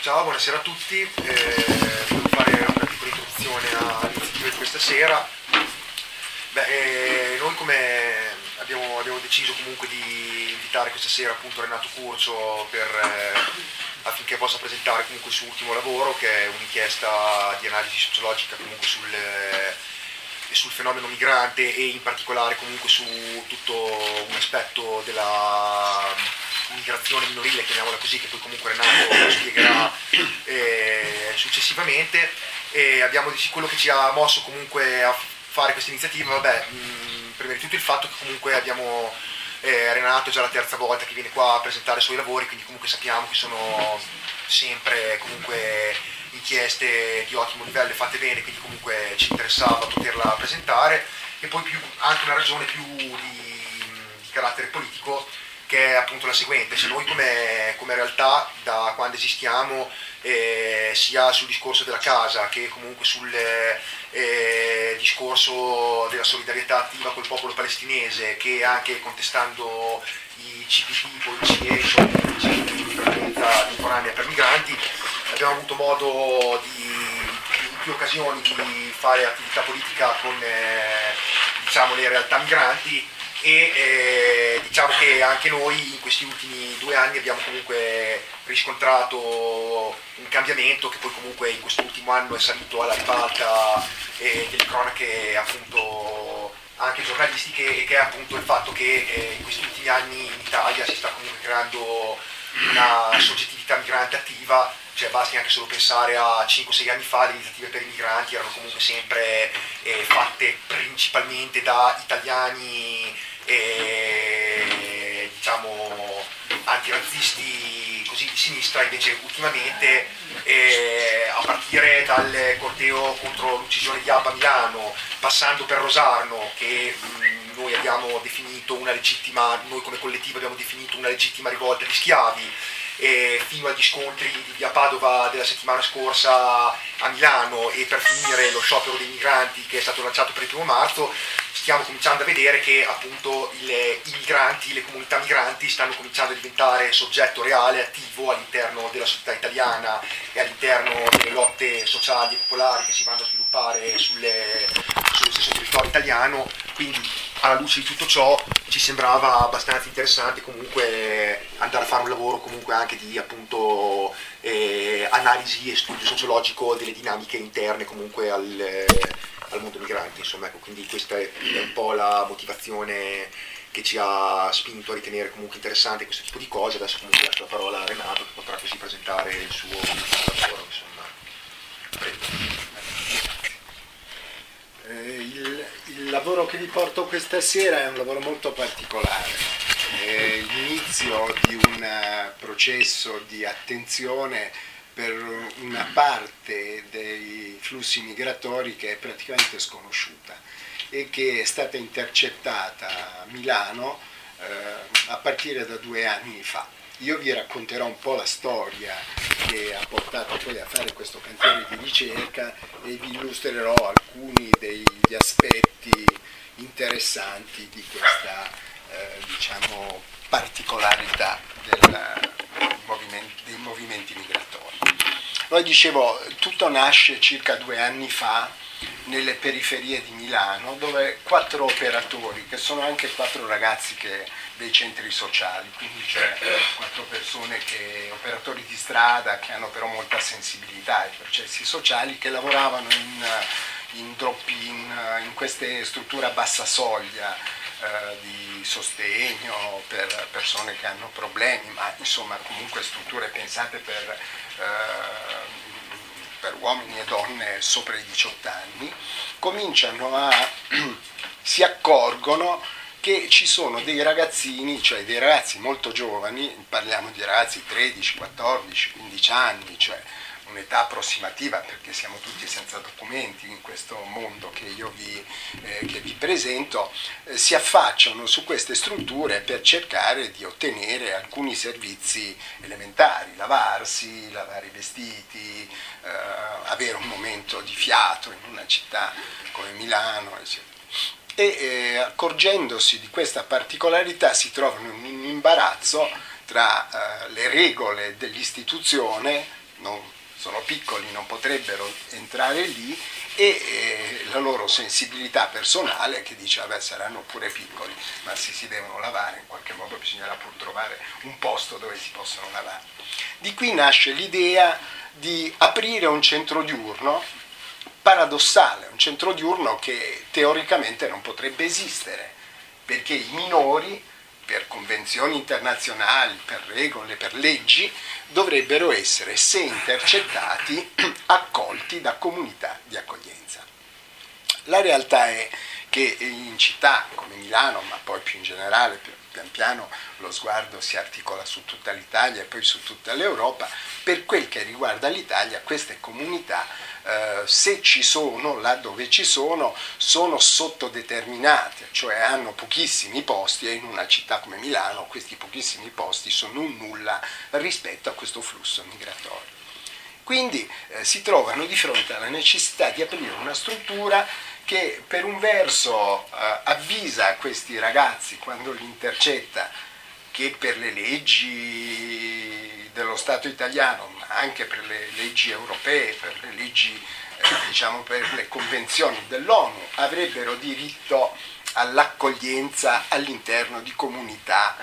Ciao, buonasera a tutti. Volevo fare una piccola introduzione all'iniziativa di questa sera. Noi come abbiamo deciso comunque di invitare questa sera appunto Renato Curcio affinché possa presentare comunque il suo ultimo lavoro, che è un'inchiesta di analisi sociologica comunque sul fenomeno migrante e in particolare comunque su tutto un aspetto della migrazione minorile, chiamiamola così, che poi comunque Renato spiegherà successivamente. E quello che ci ha mosso comunque a fare questa iniziativa, prima di tutto il fatto che comunque abbiamo Renato è già la terza volta che viene qua a presentare i suoi lavori, quindi comunque sappiamo che sono sempre comunque inchieste di ottimo livello e fatte bene, quindi comunque ci interessava poterla presentare. E poi anche una ragione più di carattere politico, che è appunto la seguente: se noi come realtà, da quando esistiamo, sia sul discorso della casa che comunque sul discorso della solidarietà attiva col popolo palestinese, che anche contestando i CPT, poi i CIE, di prevalenza temporanea per migranti, abbiamo avuto modo in più occasioni di fare attività politica con le realtà migranti. E diciamo che anche noi in questi ultimi 2 anni abbiamo comunque riscontrato un cambiamento che poi comunque in quest'ultimo anno è salito alla ribalta delle cronache appunto anche giornalistiche, e che è appunto il fatto che in questi ultimi anni in Italia si sta comunque creando una soggettività migrante attiva. Cioè basti anche solo pensare a 5-6 anni fa, le iniziative per i migranti erano comunque sempre fatte principalmente da italiani diciamo antirazzisti così di sinistra. Invece ultimamente a partire dal corteo contro l'uccisione di Abba a Milano, passando per Rosarno, che noi abbiamo definito noi come collettivo abbiamo definito una legittima rivolta di schiavi, fino agli scontri di via Padova della settimana scorsa a Milano, e per finire lo sciopero dei migranti che è stato lanciato per il 1° marzo, stiamo cominciando a vedere che appunto i migranti, le comunità migranti stanno cominciando a diventare soggetto reale, attivo all'interno della società italiana e all'interno delle lotte sociali e popolari che si vanno a sviluppare sullo stesso territorio italiano. Quindi alla luce di tutto ciò ci sembrava abbastanza interessante comunque andare a fare un lavoro comunque anche di appunto analisi e studio sociologico delle dinamiche interne comunque al mondo migrante, insomma, ecco. Quindi questa è un po' la motivazione che ci ha spinto a ritenere comunque interessante questo tipo di cose. Adesso comunque lascio la parola a Renato, che potrà così presentare il suo lavoro, insomma. Prego. Il lavoro che vi porto questa sera è un lavoro molto particolare, è l'inizio di un processo di attenzione per una parte dei flussi migratori che è praticamente sconosciuta e che è stata intercettata a Milano a partire da 2 anni fa. Io vi racconterò un po' la storia che ha portato poi a fare questo cantiere di ricerca e vi illustrerò alcuni degli aspetti interessanti di questa particolarità dei movimenti migratori. Allora, dicevo, tutto nasce circa 2 anni fa nelle periferie di Milano, dove 4 operatori, che sono anche 4 ragazzi dei centri sociali, quindi c'è 4 persone, operatori di strada, che hanno però molta sensibilità ai processi sociali, che lavoravano in drop-in, in queste strutture a bassa soglia di sostegno per persone che hanno problemi, ma insomma comunque strutture pensate per uomini e donne sopra i 18 anni, si accorgono che ci sono dei ragazzini, cioè dei ragazzi molto giovani, parliamo di ragazzi 13, 14, 15 anni, cioè un'età approssimativa, perché siamo tutti senza documenti in questo mondo che io vi presento, si affacciano su queste strutture per cercare di ottenere alcuni servizi elementari: lavarsi, lavare i vestiti, avere un momento di fiato in una città come Milano, eccetera. E accorgendosi di questa particolarità si trovano in un imbarazzo tra le regole dell'istituzione, sono piccoli, non potrebbero entrare lì, e la loro sensibilità personale che dice vabbè, saranno pure piccoli, ma se si devono lavare in qualche modo bisognerà pur trovare un posto dove si possono lavare. Di qui nasce l'idea di aprire un centro diurno paradossale, un centro diurno che teoricamente non potrebbe esistere, perché i minori, per convenzioni internazionali, per regole, per leggi, dovrebbero essere, se intercettati, accolti da comunità di accoglienza. La realtà è che in città come Milano, ma poi più in generale, pian piano lo sguardo si articola su tutta l'Italia e poi su tutta l'Europa, per quel che riguarda l'Italia queste comunità, se ci sono, là dove ci sono sottodeterminate, cioè hanno pochissimi posti, e in una città come Milano questi pochissimi posti sono un nulla rispetto a questo flusso migratorio. Quindi si trovano di fronte alla necessità di aprire una struttura che per un verso avvisa questi ragazzi quando li intercetta che per le leggi dello Stato italiano, ma anche per le leggi europee, per le leggi, per le convenzioni dell'ONU, avrebbero diritto all'accoglienza all'interno di comunità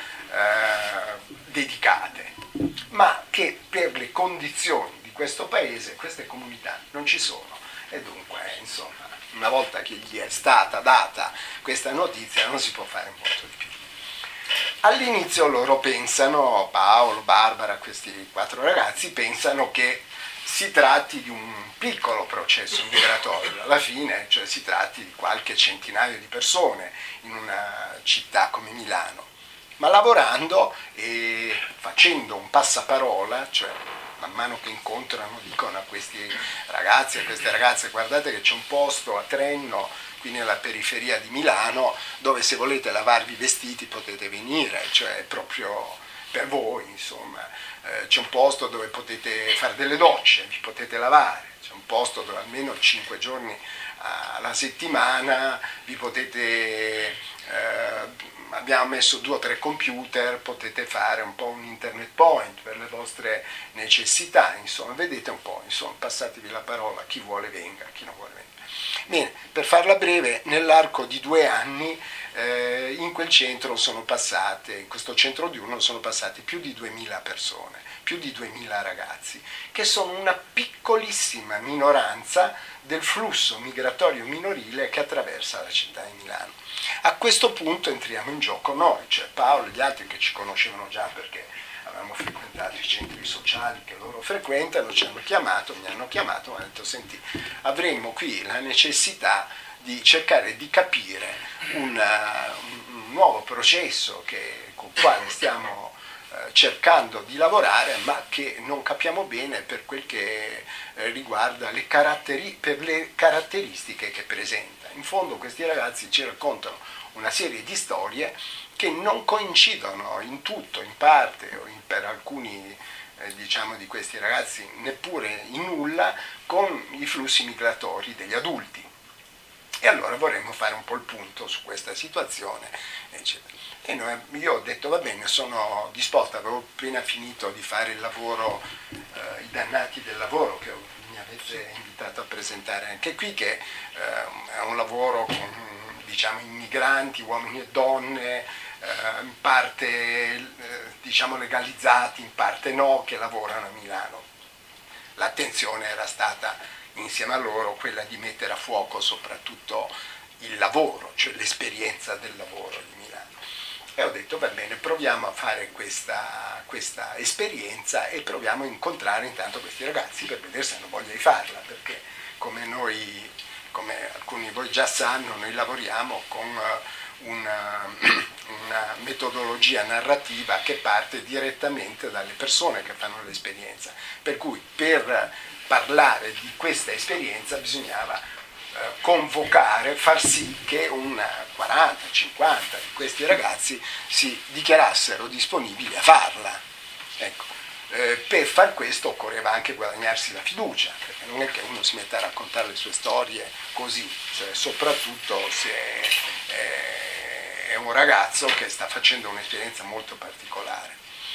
dedicate, ma che per le condizioni di questo paese queste comunità non ci sono, e dunque, insomma, una volta che gli è stata data questa notizia non si può fare molto di più. All'inizio loro pensano, Paolo, Barbara, questi 4 ragazzi, pensano che si tratti di un piccolo processo migratorio, alla fine, cioè si tratti di qualche centinaio di persone in una città come Milano, ma lavorando e facendo un passaparola, cioè man mano che incontrano dicono a questi ragazzi, a queste ragazze: guardate che c'è un posto a Trenno, qui nella periferia di Milano, dove se volete lavarvi i vestiti potete venire, cioè proprio per voi, insomma. C'è un posto dove potete fare delle docce, vi potete lavare, c'è un posto dove almeno 5 giorni alla settimana vi potete, abbiamo messo 2 o 3 computer, potete fare un po' un internet point per le vostre necessità, insomma, vedete un po', insomma, passatevi la parola, chi vuole venga, chi non vuole venga. Bene, per farla breve, nell'arco di 2 anni in quel centro sono passate, in questo centro diurno sono passate più di 2000 persone, più di 2000 ragazzi, che sono una piccolissima minoranza del flusso migratorio minorile che attraversa la città di Milano. A questo punto entriamo in gioco noi, cioè Paolo e gli altri che ci conoscevano già perché avevamo frequentato i centri sociali che loro frequentano, mi hanno chiamato, mi hanno detto: senti, avremmo qui la necessità di cercare di capire un nuovo processo con il quale stiamo cercando di lavorare, ma che non capiamo bene per quel che riguarda le caratteristiche che presenta. In fondo questi ragazzi ci raccontano una serie di storie che non coincidono in tutto, in parte, o per alcuni di questi ragazzi neppure in nulla, con i flussi migratori degli adulti. E allora vorremmo fare un po' il punto su questa situazione, eccetera. E io ho detto: va bene, sono disposta, avevo appena finito di fare il lavoro, i dannati del lavoro che mi avete invitato a presentare anche qui, che è un lavoro con immigranti, uomini e donne, in parte legalizzati, in parte no, che lavorano a Milano. L'attenzione era stata, insieme a loro, quella di mettere a fuoco soprattutto il lavoro, cioè l'esperienza del lavoro di Milano. E ho detto: va bene, proviamo a fare questa esperienza e proviamo a incontrare intanto questi ragazzi per vedere se hanno voglia di farla, perché come alcuni di voi già sanno, noi lavoriamo con una metodologia narrativa che parte direttamente dalle persone che fanno l'esperienza, per cui per parlare di questa esperienza bisognava convocare, far sì che 40-50 di questi ragazzi si dichiarassero disponibili a farla. Ecco. Per far questo occorreva anche guadagnarsi la fiducia, perché non è che uno si mette a raccontare le sue storie così, cioè, soprattutto se è un ragazzo che sta facendo un'esperienza molto particolare.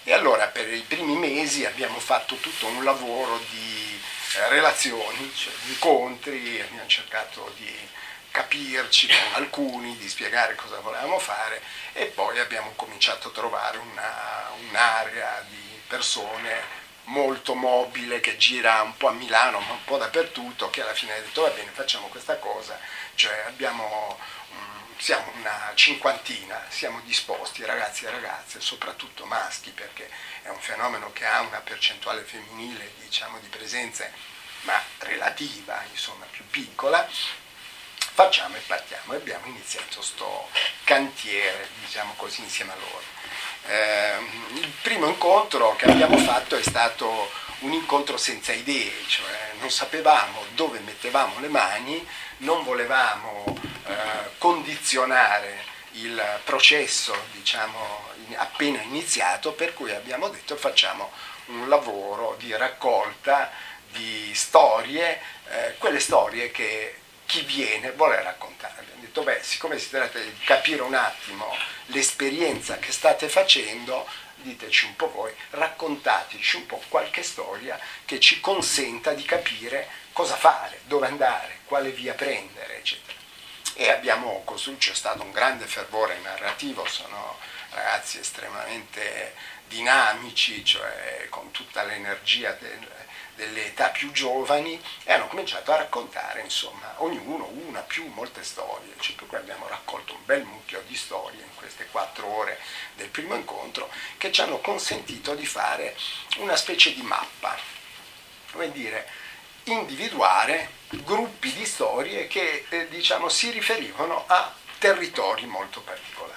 E allora per i primi mesi abbiamo fatto tutto un lavoro di relazioni, cioè di incontri, abbiamo cercato di capirci con alcuni, di spiegare cosa volevamo fare, e poi abbiamo cominciato a trovare un'area di persone molto mobile che gira un po' a Milano ma un po' dappertutto, che alla fine ha detto va bene, facciamo questa cosa, cioè siamo una cinquantina, siamo disposti, ragazzi e ragazze, soprattutto maschi, perché è un fenomeno che ha una percentuale femminile, diciamo, di presenze, ma relativa, insomma, più piccola. Facciamo e partiamo, e abbiamo iniziato sto cantiere, diciamo così, insieme a loro. Il primo incontro che abbiamo fatto è stato un incontro senza idee, cioè non sapevamo dove mettevamo le mani, non volevamo condizionare il processo, diciamo, appena iniziato, per cui abbiamo detto facciamo un lavoro di raccolta di storie, quelle storie che chi viene vuole raccontare. Abbiamo detto, siccome si tratta di capire un attimo l'esperienza che state facendo, diteci un po' voi, raccontateci un po' qualche storia che ci consenta di capire cosa fare, dove andare, quale via prendere, eccetera. E abbiamo costruito, c'è stato un grande fervore narrativo, sono ragazzi estremamente dinamici, cioè con tutta l'energia delle età più giovani, e hanno cominciato a raccontare, insomma, ognuno una, più, molte storie, cioè, per cui abbiamo raccolto un bel mucchio di storie in queste 4 ore del primo incontro, che ci hanno consentito di fare una specie di mappa, come dire, individuare gruppi di storie che diciamo si riferivano a territori molto particolari.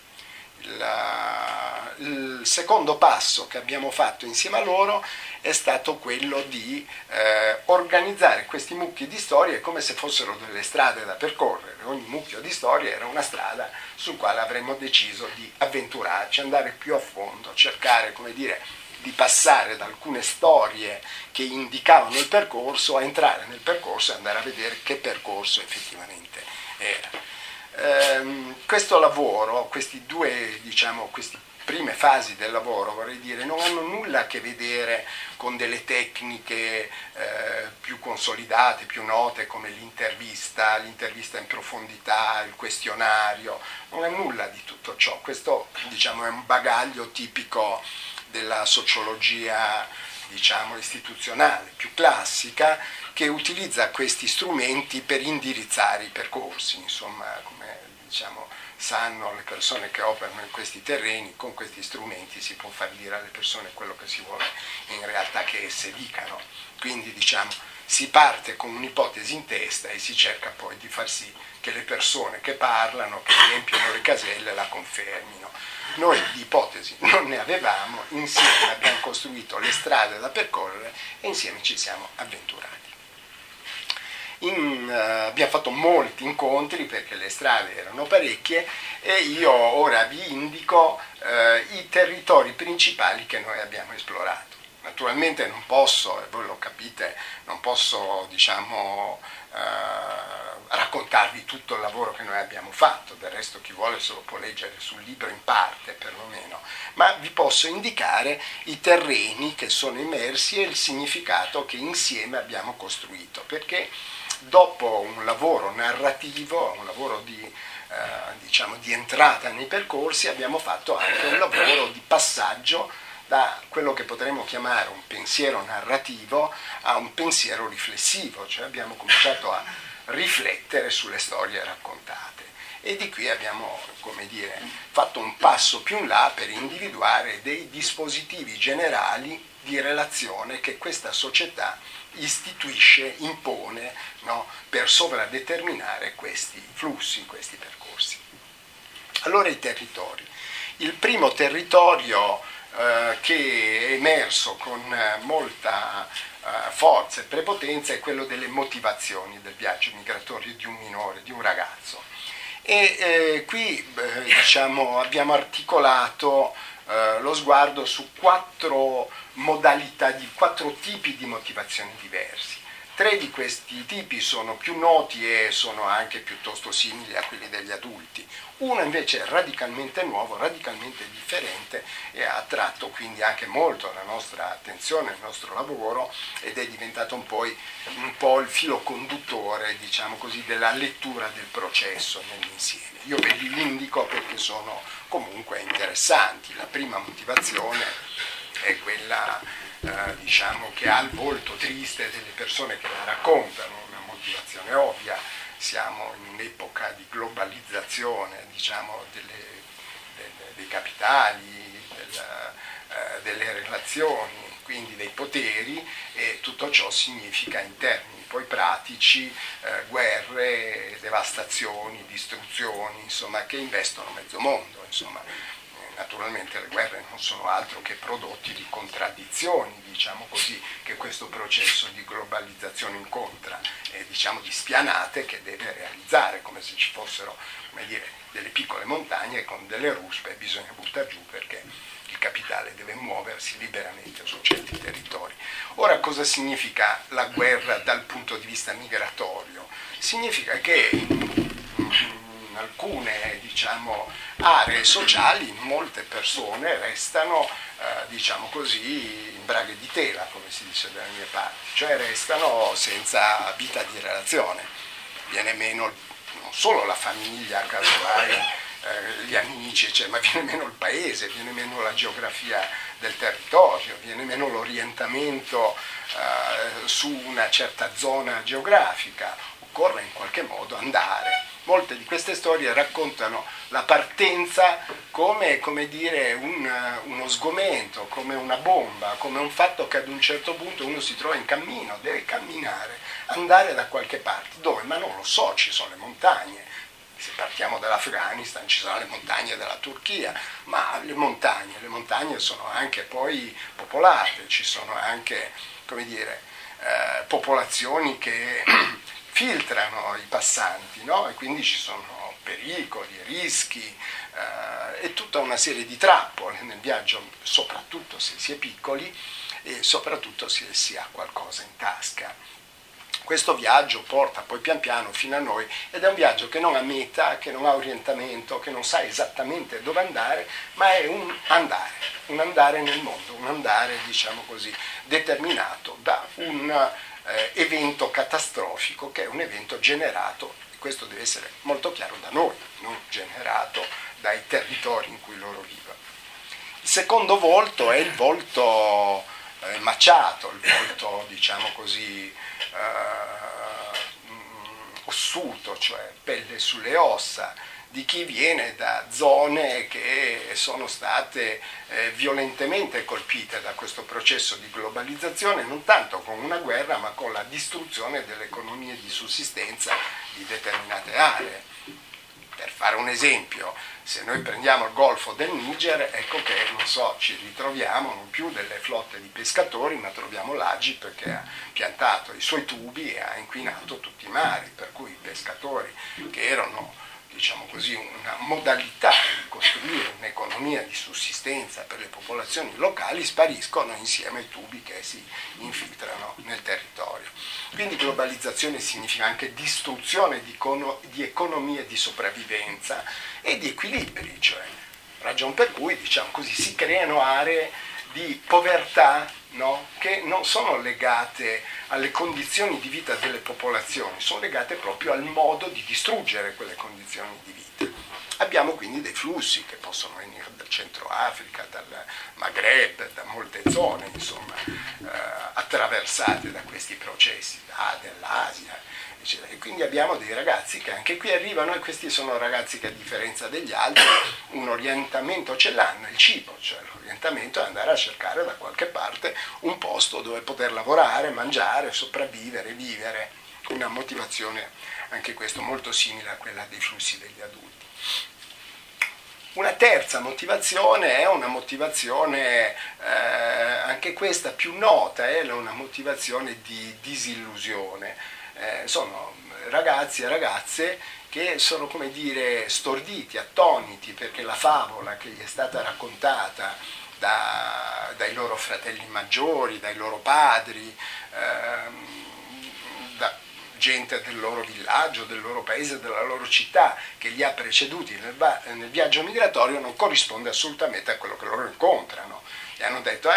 Il secondo passo che abbiamo fatto insieme a loro è stato quello di organizzare questi mucchi di storie come se fossero delle strade da percorrere. Ogni mucchio di storie era una strada sul quale avremmo deciso di avventurarci, andare più a fondo, cercare, come dire, di passare da alcune storie che indicavano il percorso a entrare nel percorso e andare a vedere che percorso effettivamente era. Questo lavoro, queste prime fasi del lavoro, vorrei dire, non hanno nulla a che vedere con delle tecniche più consolidate, più note, come l'intervista in profondità, il questionario, non è nulla di tutto ciò. Questo, diciamo, è un bagaglio tipico della sociologia, diciamo, istituzionale, più classica, che utilizza questi strumenti per indirizzare i percorsi, insomma, come, diciamo, sanno le persone che operano in questi terreni, con questi strumenti si può far dire alle persone quello che si vuole in realtà che esse dicano. Quindi, diciamo, si parte con un'ipotesi in testa e si cerca poi di far sì che le persone che parlano, che riempiono le caselle, la confermino. Noi di ipotesi non ne avevamo, insieme abbiamo costruito le strade da percorrere e insieme ci siamo avventurati. Abbiamo fatto molti incontri perché le strade erano parecchie, e io ora vi indico i territori principali che noi abbiamo esplorato. Naturalmente non posso, e voi lo capite, non posso, diciamo, raccontarvi tutto il lavoro che noi abbiamo fatto, del resto chi vuole se lo può leggere sul libro in parte perlomeno, ma vi posso indicare i terreni che sono immersi e il significato che insieme abbiamo costruito, perché dopo un lavoro narrativo, un lavoro di entrata nei percorsi, abbiamo fatto anche un lavoro di passaggio da quello che potremmo chiamare un pensiero narrativo a un pensiero riflessivo, cioè abbiamo cominciato a riflettere sulle storie raccontate, e di qui abbiamo, come dire, fatto un passo più in là per individuare dei dispositivi generali di relazione che questa società istituisce, impone, no, per sovradeterminare questi flussi, questi percorsi. Allora, i territori. Il primo territorio che è emerso con molta forza e prepotenza è quello delle motivazioni del viaggio migratorio di un minore, di un ragazzo. E qui diciamo, abbiamo articolato lo sguardo su 4 modalità, 4 tipi di motivazioni diversi. 3 di questi tipi sono più noti e sono anche piuttosto simili a quelli degli adulti. Uno invece è radicalmente nuovo, radicalmente differente e ha attratto quindi anche molto la nostra attenzione, il nostro lavoro, ed è diventato un po' il filo conduttore, diciamo così, della lettura del processo nell'insieme. Io ve li indico perché sono comunque interessanti. La prima motivazione è quella diciamo che ha il volto triste delle persone che la raccontano, una motivazione ovvia. Siamo in un'epoca di globalizzazione, diciamo, dei capitali, delle relazioni, quindi dei poteri, e tutto ciò significa in termini poi pratici guerre, devastazioni, distruzioni, insomma, che investono mezzo mondo, insomma. Naturalmente le guerre non sono altro che prodotti di contraddizioni, diciamo così, che questo processo di globalizzazione incontra, e diciamo di spianate che deve realizzare, come se ci fossero, come dire, delle piccole montagne con delle ruspe, bisogna buttare giù perché il capitale deve muoversi liberamente su certi territori. Ora, cosa significa la guerra dal punto di vista migratorio? Significa che in alcune, diciamo, aree sociali molte persone restano, diciamo così, in braghe di tela, come si dice dalle mie parti, cioè restano senza vita di relazione. Viene meno non solo la famiglia, casomai gli amici, ma viene meno il paese, viene meno la geografia del territorio, viene meno l'orientamento su una certa zona geografica. Occorre in qualche modo andare. Molte di queste storie raccontano la partenza come dire, uno sgomento, come una bomba, come un fatto che ad un certo punto uno si trova in cammino, deve camminare, andare da qualche parte. Dove? Ma non lo so, ci sono le montagne. Se partiamo dall'Afghanistan ci sono le montagne della Turchia, ma le montagne sono anche poi popolate, ci sono anche, come dire, popolazioni che filtrano i passanti, no? E quindi ci sono pericoli, rischi e tutta una serie di trappole nel viaggio, soprattutto se si è piccoli e soprattutto se si ha qualcosa in tasca. Questo viaggio porta poi pian piano fino a noi ed è un viaggio che non ha meta, che non ha orientamento, che non sa esattamente dove andare, ma è un andare nel mondo, un andare, diciamo così, determinato da un evento catastrofico che è un evento generato, e questo deve essere molto chiaro, da noi, non generato dai territori in cui loro vivono. Il secondo volto è il volto macciato, il volto, diciamo così, ossuto, cioè pelle sulle ossa, di chi viene da zone che sono state violentemente colpite da questo processo di globalizzazione, non tanto con una guerra ma con la distruzione delle economie di sussistenza di determinate aree. Per fare un esempio, se noi prendiamo il golfo del Niger, ecco che, non so, ci ritroviamo non più delle flotte di pescatori, ma troviamo l'Agip che ha piantato i suoi tubi e ha inquinato tutti i mari, per cui i pescatori, che erano, diciamo così, una modalità di costruire un'economia di sussistenza per le popolazioni locali, spariscono insieme ai tubi che si infiltrano nel territorio. Quindi globalizzazione significa anche distruzione di economie di sopravvivenza e di equilibri, cioè ragion per cui, diciamo così, si creano aree di povertà, no? Che non sono legate alle condizioni di vita delle popolazioni, sono legate proprio al modo di distruggere quelle condizioni di vita. Abbiamo quindi dei flussi che possono venire dal Centro Africa, dal Maghreb, da molte zone, insomma, attraversate da questi processi, dell'Asia, eccetera. E quindi abbiamo dei ragazzi che anche qui arrivano, e questi sono ragazzi che, a differenza degli altri, un orientamento ce l'hanno, il cibo, cioè l'orientamento è andare a cercare da qualche parte un posto dove poter lavorare, mangiare, sopravvivere, vivere, una motivazione anche questo molto simile a quella dei flussi degli adulti. Una terza motivazione è una motivazione, anche questa più nota, è una motivazione di disillusione. Sono ragazzi e ragazze che sono, come dire, storditi, attoniti, perché la favola che gli è stata raccontata dai loro fratelli maggiori, dai loro padri, gente del loro villaggio, del loro paese, della loro città che li ha preceduti nel viaggio migratorio non corrisponde assolutamente a quello che loro incontrano. Gli hanno detto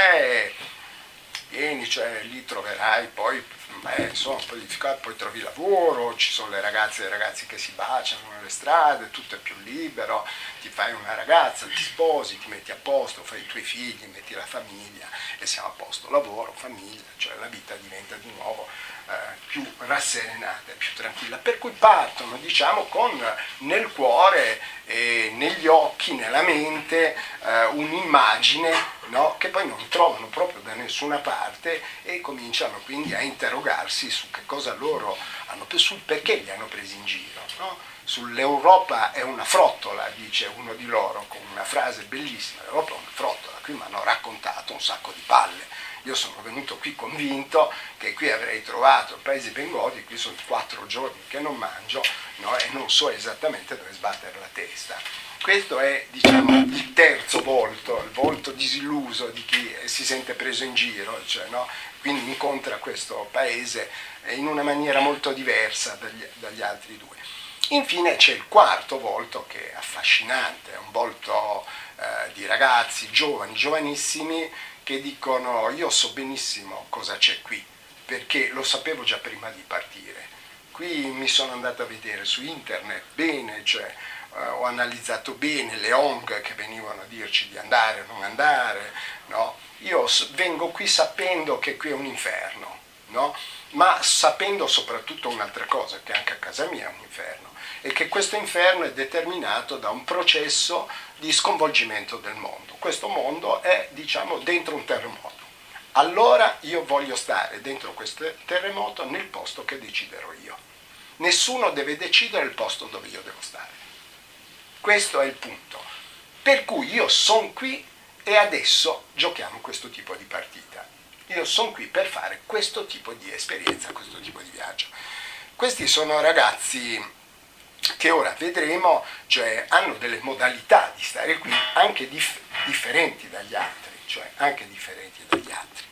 vieni, cioè lì troverai poi, insomma, poi trovi lavoro, ci sono le ragazze e i ragazzi che si baciano nelle strade, tutto è più libero, ti fai una ragazza, ti sposi, ti metti a posto, fai i tuoi figli, metti la famiglia e siamo a posto, lavoro, famiglia, cioè la vita diventa di nuovo più rasserenata e più tranquilla, per cui partono, diciamo, con nel cuore, negli occhi, nella mente un'immagine, no? Che poi non trovano proprio da nessuna parte e cominciano quindi a interrogarsi su che cosa loro hanno, sul perché li hanno presi in giro, no? Sull'Europa è una frottola, dice uno di loro con una frase bellissima, l'Europa è una frottola, qui mi hanno raccontato un sacco di palle. Io sono venuto qui convinto che qui avrei trovato il paese Bengodi, qui sono 4 giorni che non mangio, no? E non so esattamente dove sbattere la testa. Questo è, diciamo, il terzo volto, il volto disilluso di chi si sente preso in giro, cioè, no? Quindi incontra questo paese in una maniera molto diversa dagli altri due. Infine c'è il quarto volto che è affascinante, è un volto di ragazzi giovani, giovanissimi, che dicono io so benissimo cosa c'è qui, perché lo sapevo già prima di partire. Qui mi sono andato a vedere su internet bene, cioè ho analizzato bene le ONG che venivano a dirci di andare o non andare, no? Io vengo qui sapendo che qui è un inferno, no? Ma sapendo soprattutto un'altra cosa, che anche a casa mia è un inferno, e che questo inferno è determinato da un processo di sconvolgimento del mondo. Questo mondo è, diciamo, dentro un terremoto. Allora io voglio stare dentro questo terremoto nel posto che deciderò io. Nessuno deve decidere il posto dove io devo stare. Questo è il punto. Per cui io sono qui e adesso giochiamo questo tipo di partita. Io sono qui per fare questo tipo di esperienza, questo tipo di viaggio. Questi sono ragazzi che ora vedremo, cioè hanno delle modalità di stare qui anche differenti dagli altri, cioè anche differenti dagli altri.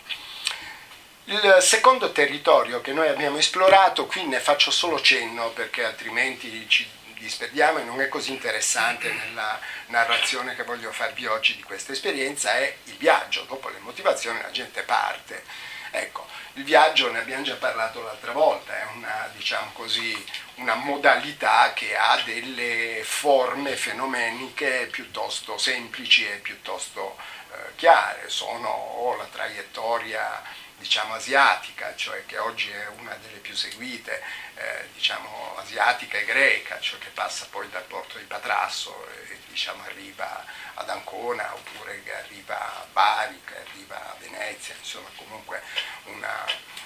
Il secondo territorio che noi abbiamo esplorato, qui ne faccio solo cenno perché altrimenti ci disperdiamo e non è così interessante nella narrazione che voglio farvi oggi di questa esperienza, è il viaggio. Dopo le motivazioni la gente parte. Ecco, il viaggio ne abbiamo già parlato l'altra volta, è una, diciamo così, una modalità che ha delle forme fenomeniche piuttosto semplici e piuttosto chiare. Sono o la traiettoria, diciamo, asiatica, cioè che oggi è una delle più seguite, diciamo asiatica e greca, cioè che passa poi dal porto di Patrasso e diciamo arriva ad Ancona, oppure che arriva a Bari, che arriva a Venezia, insomma comunque una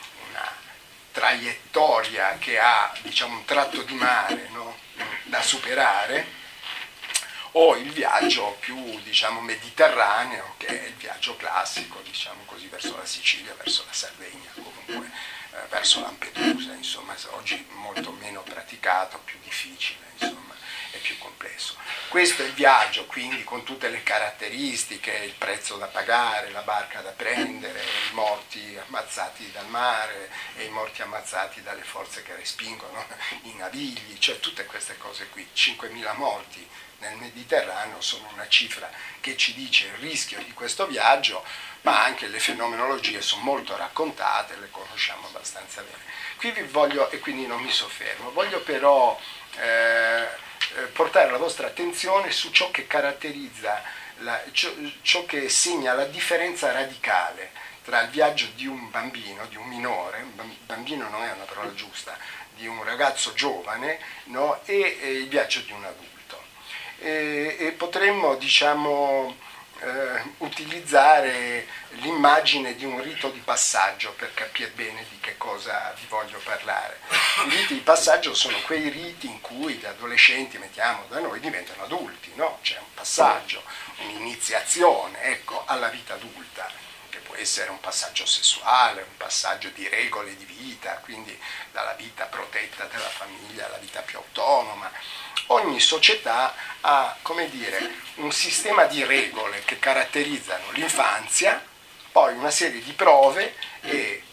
traiettoria che ha, diciamo, un tratto di mare, no? Da superare, o il viaggio più, diciamo, mediterraneo, che è il viaggio classico, diciamo così, verso la Sicilia, verso la Sardegna, comunque verso Lampedusa, insomma, oggi molto meno praticato, più difficile, insomma, è più complesso. Questo è il viaggio, quindi, con tutte le caratteristiche, il prezzo da pagare, la barca da prendere, i morti ammazzati dal mare e i morti ammazzati dalle forze che respingono i navigli, cioè tutte queste cose qui. 5.000 morti nel Mediterraneo sono una cifra che ci dice il rischio di questo viaggio, ma anche le fenomenologie sono molto raccontate, le conosciamo abbastanza bene. Qui vi voglio, e quindi non mi soffermo, voglio però portare la vostra attenzione su ciò che caratterizza, ciò che segna la differenza radicale tra il viaggio di un bambino, di un minore, bambino non è una parola giusta, di un ragazzo giovane, no? E il viaggio di un adulto. E potremmo, diciamo, utilizzare l'immagine di un rito di passaggio per capire bene di che cosa vi voglio parlare. I riti di passaggio sono quei riti in cui gli adolescenti, mettiamo da noi, diventano adulti, no? C'è un passaggio, un'iniziazione, ecco, alla vita adulta, che può essere un passaggio sessuale, un passaggio di regole di vita, quindi dalla vita protetta della famiglia alla vita più autonoma. Ogni società ha, come dire, un sistema di regole che caratterizzano l'infanzia, poi una serie di prove e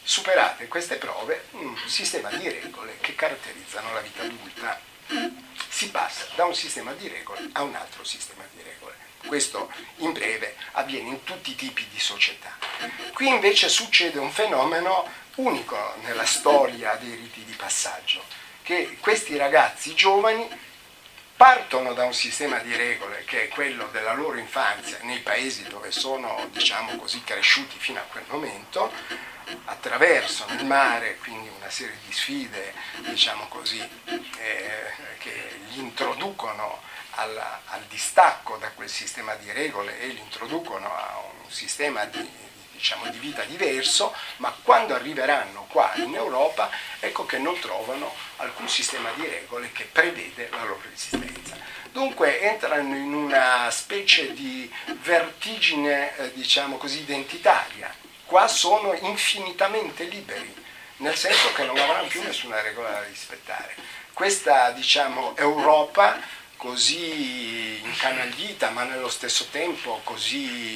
superate queste prove, un sistema di regole che caratterizzano la vita adulta. Si passa da un sistema di regole a un altro sistema di regole. Questo in breve avviene in tutti i tipi di società. Qui invece succede un fenomeno unico nella storia dei riti di passaggio, che questi ragazzi giovani partono da un sistema di regole che è quello della loro infanzia nei paesi dove sono, diciamo così, cresciuti fino a quel momento, attraversano il mare, quindi una serie di sfide, diciamo così, che li introducono al distacco da quel sistema di regole e li introducono a un sistema di vita diverso, ma quando arriveranno qua in Europa, ecco che non trovano alcun sistema di regole che prevede la loro esistenza. Dunque entrano in una specie di vertigine, diciamo così, identitaria. Qua sono infinitamente liberi, nel senso che non avranno più nessuna regola da rispettare. Questa, diciamo, Europa così incanaglita, ma nello stesso tempo così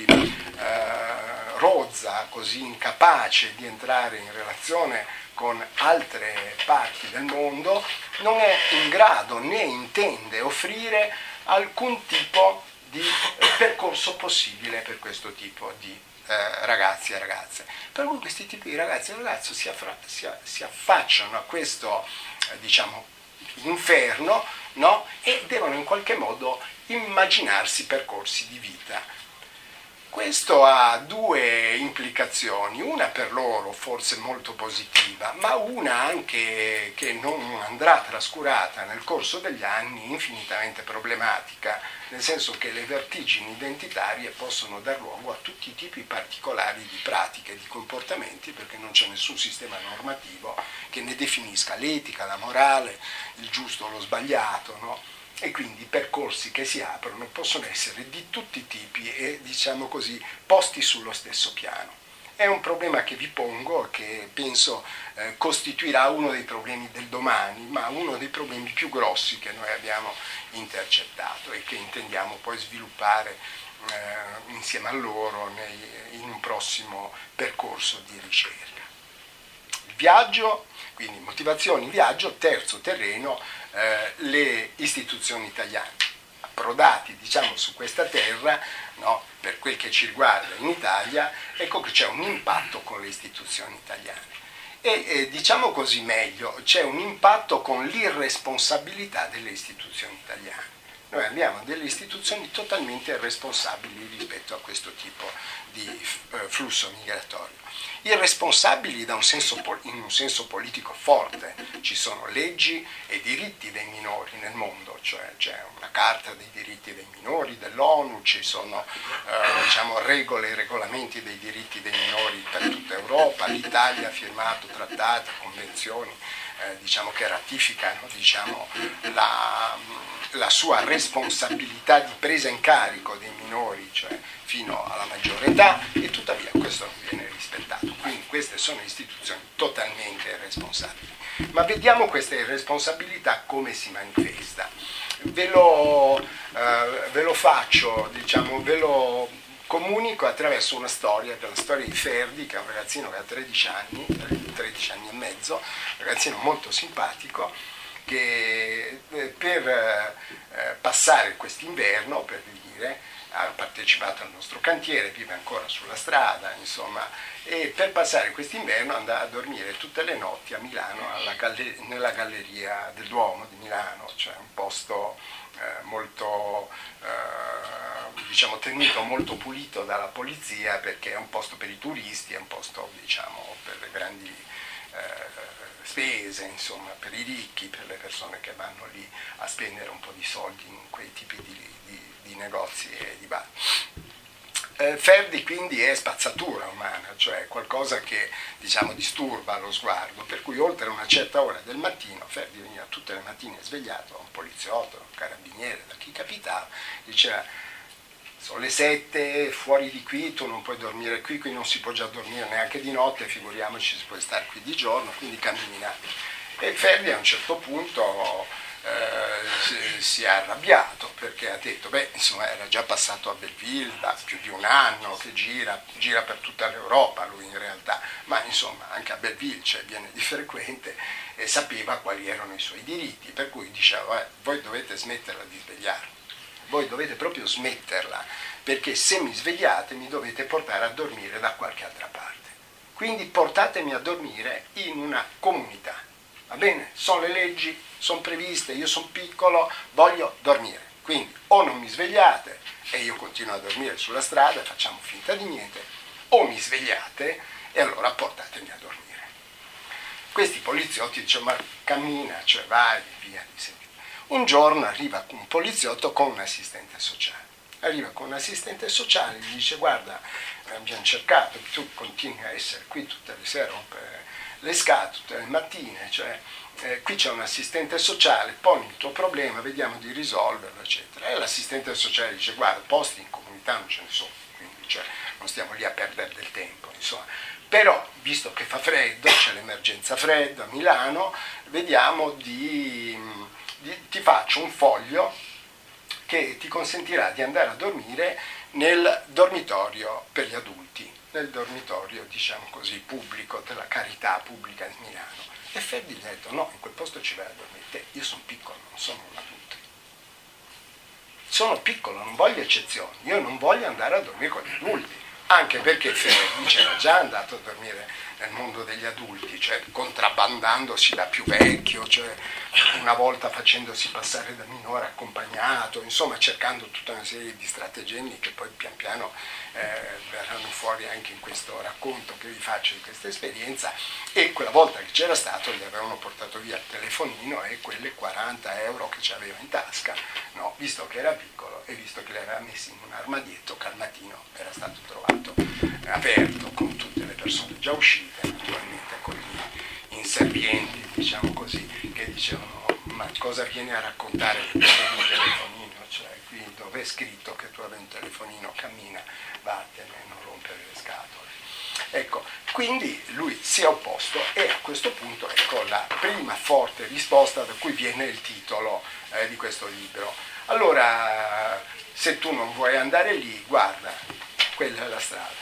rozza, così incapace di entrare in relazione con altre parti del mondo, non è in grado né intende offrire alcun tipo di percorso possibile per questo tipo di ragazzi e ragazze. Per cui questi tipi di ragazzi e ragazze si affacciano a questo, diciamo, inferno, no? E devono in qualche modo immaginarsi percorsi di vita. Questo ha due implicazioni, una per loro forse molto positiva, ma una anche che non andrà trascurata nel corso degli anni, infinitamente problematica, nel senso che le vertigini identitarie possono dar luogo a tutti i tipi particolari di pratiche, di comportamenti, perché non c'è nessun sistema normativo che ne definisca l'etica, la morale, il giusto, lo sbagliato, no? E quindi i percorsi che si aprono possono essere di tutti i tipi e, diciamo così, posti sullo stesso piano. È un problema che vi pongo, che penso costituirà uno dei problemi del domani, ma uno dei problemi più grossi che noi abbiamo intercettato e che intendiamo poi sviluppare insieme a loro in un prossimo percorso di ricerca. Il viaggio, quindi motivazioni, viaggio, terzo terreno, le istituzioni italiane. Approdati, diciamo, su questa terra, no, per quel che ci riguarda in Italia, ecco che c'è un impatto con le istituzioni italiane. E diciamo così meglio, c'è un impatto con l'irresponsabilità delle istituzioni italiane. Noi abbiamo delle istituzioni totalmente irresponsabili rispetto a questo tipo di flusso migratorio. Irresponsabili in un senso politico forte. Ci sono leggi e diritti dei minori nel mondo, cioè c'è una carta dei diritti dei minori dell'ONU, ci sono diciamo, regole e regolamenti dei diritti dei minori per tutta Europa, l'Italia ha firmato trattati, convenzioni diciamo, che ratificano, diciamo, la sua responsabilità di presa in carico dei minori, cioè fino alla maggiore età, e tuttavia questo non viene rispettato. Quindi queste sono istituzioni totalmente irresponsabili. Ma vediamo questa irresponsabilità come si manifesta. Ve lo faccio, diciamo, ve lo comunico attraverso una storia, la storia di Ferdi, che è un ragazzino che ha 13 anni e mezzo, un ragazzino molto simpatico, che per passare quest'inverno, per dire, ha partecipato al nostro cantiere, vive ancora sulla strada, insomma, e per passare quest'inverno andava a dormire tutte le notti a Milano, nella Galleria del Duomo di Milano, cioè un posto molto, diciamo, tenuto molto pulito dalla polizia, perché è un posto per i turisti, è un posto, diciamo, per le grandi spese, insomma, per i ricchi, per le persone che vanno lì a spendere un po' di soldi in quei tipi di negozi e di bar. Ferdi quindi è spazzatura umana, cioè qualcosa che, diciamo, disturba lo sguardo, per cui oltre una certa ora del mattino Ferdi veniva tutte le mattine svegliato da un poliziotto, un carabiniere, da chi capitava, diceva: sono le 7, fuori di qui, tu non puoi dormire qui non si può già dormire neanche di notte, figuriamoci se puoi stare qui di giorno, quindi cammina. E Ferdi a un certo punto si è arrabbiato, perché ha detto, insomma, era già passato a Belleville da più di un anno che gira per tutta l'Europa lui in realtà, ma insomma anche a Belleville, cioè viene di frequente, e sapeva quali erano i suoi diritti, per cui diceva voi dovete smetterla di svegliarmi, voi dovete proprio smetterla, perché se mi svegliate mi dovete portare a dormire da qualche altra parte, quindi portatemi a dormire in una comunità, va bene? Sono le leggi, sono previste, io sono piccolo, voglio dormire, quindi o non mi svegliate e io continuo a dormire sulla strada, facciamo finta di niente, o mi svegliate e allora portatemi a dormire. Questi poliziotti dicono ma cammina, cioè vai, via di seguito. Un giorno arriva un poliziotto con un assistente sociale. Arriva con un assistente sociale e gli dice guarda, abbiamo cercato, tu continui a essere qui tutte le sere, rompere le scatole, tutte le mattine, cioè qui c'è un assistente sociale, poni il tuo problema, vediamo di risolverlo, eccetera. E l'assistente sociale dice guarda, posti in comunità non ce ne sono, quindi cioè, non stiamo lì a perdere del tempo, insomma. Però, visto che fa freddo, c'è l'emergenza freddo a Milano, vediamo ti faccio un foglio che ti consentirà di andare a dormire nel dormitorio per gli adulti, nel dormitorio, diciamo così, pubblico, della carità pubblica di Milano. E Ferdi gli ha detto, no, in quel posto ci vai a dormire, io sono piccolo, non sono un adulto. Sono piccolo, non voglio eccezioni, io non voglio andare a dormire con gli adulti. Anche perché Ferdi c'era già andato a dormire nel mondo degli adulti, cioè contrabbandandosi da più vecchio, cioè una volta facendosi passare da minore accompagnato, insomma cercando tutta una serie di stratagemmi che poi pian piano verranno fuori anche in questo racconto che vi faccio di questa esperienza. E quella volta che c'era stato gli avevano portato via il telefonino e quelle 40 euro che c'aveva in tasca, no? Visto che era piccolo e visto che li aveva messi in un armadietto che al mattino era stato trovato aperto con tutte le persone già uscite, naturalmente con gli inservienti, diciamo così, che dicevano ma cosa vieni a raccontare che tu avevi un telefonino, cioè qui dove è scritto che tu avevi un telefonino, cammina, vattene, non rompere le scatole. Ecco, quindi lui si è opposto e a questo punto ecco la prima forte risposta da cui viene il titolo di questo libro. Allora, se tu non vuoi andare lì, guarda, quella è la strada.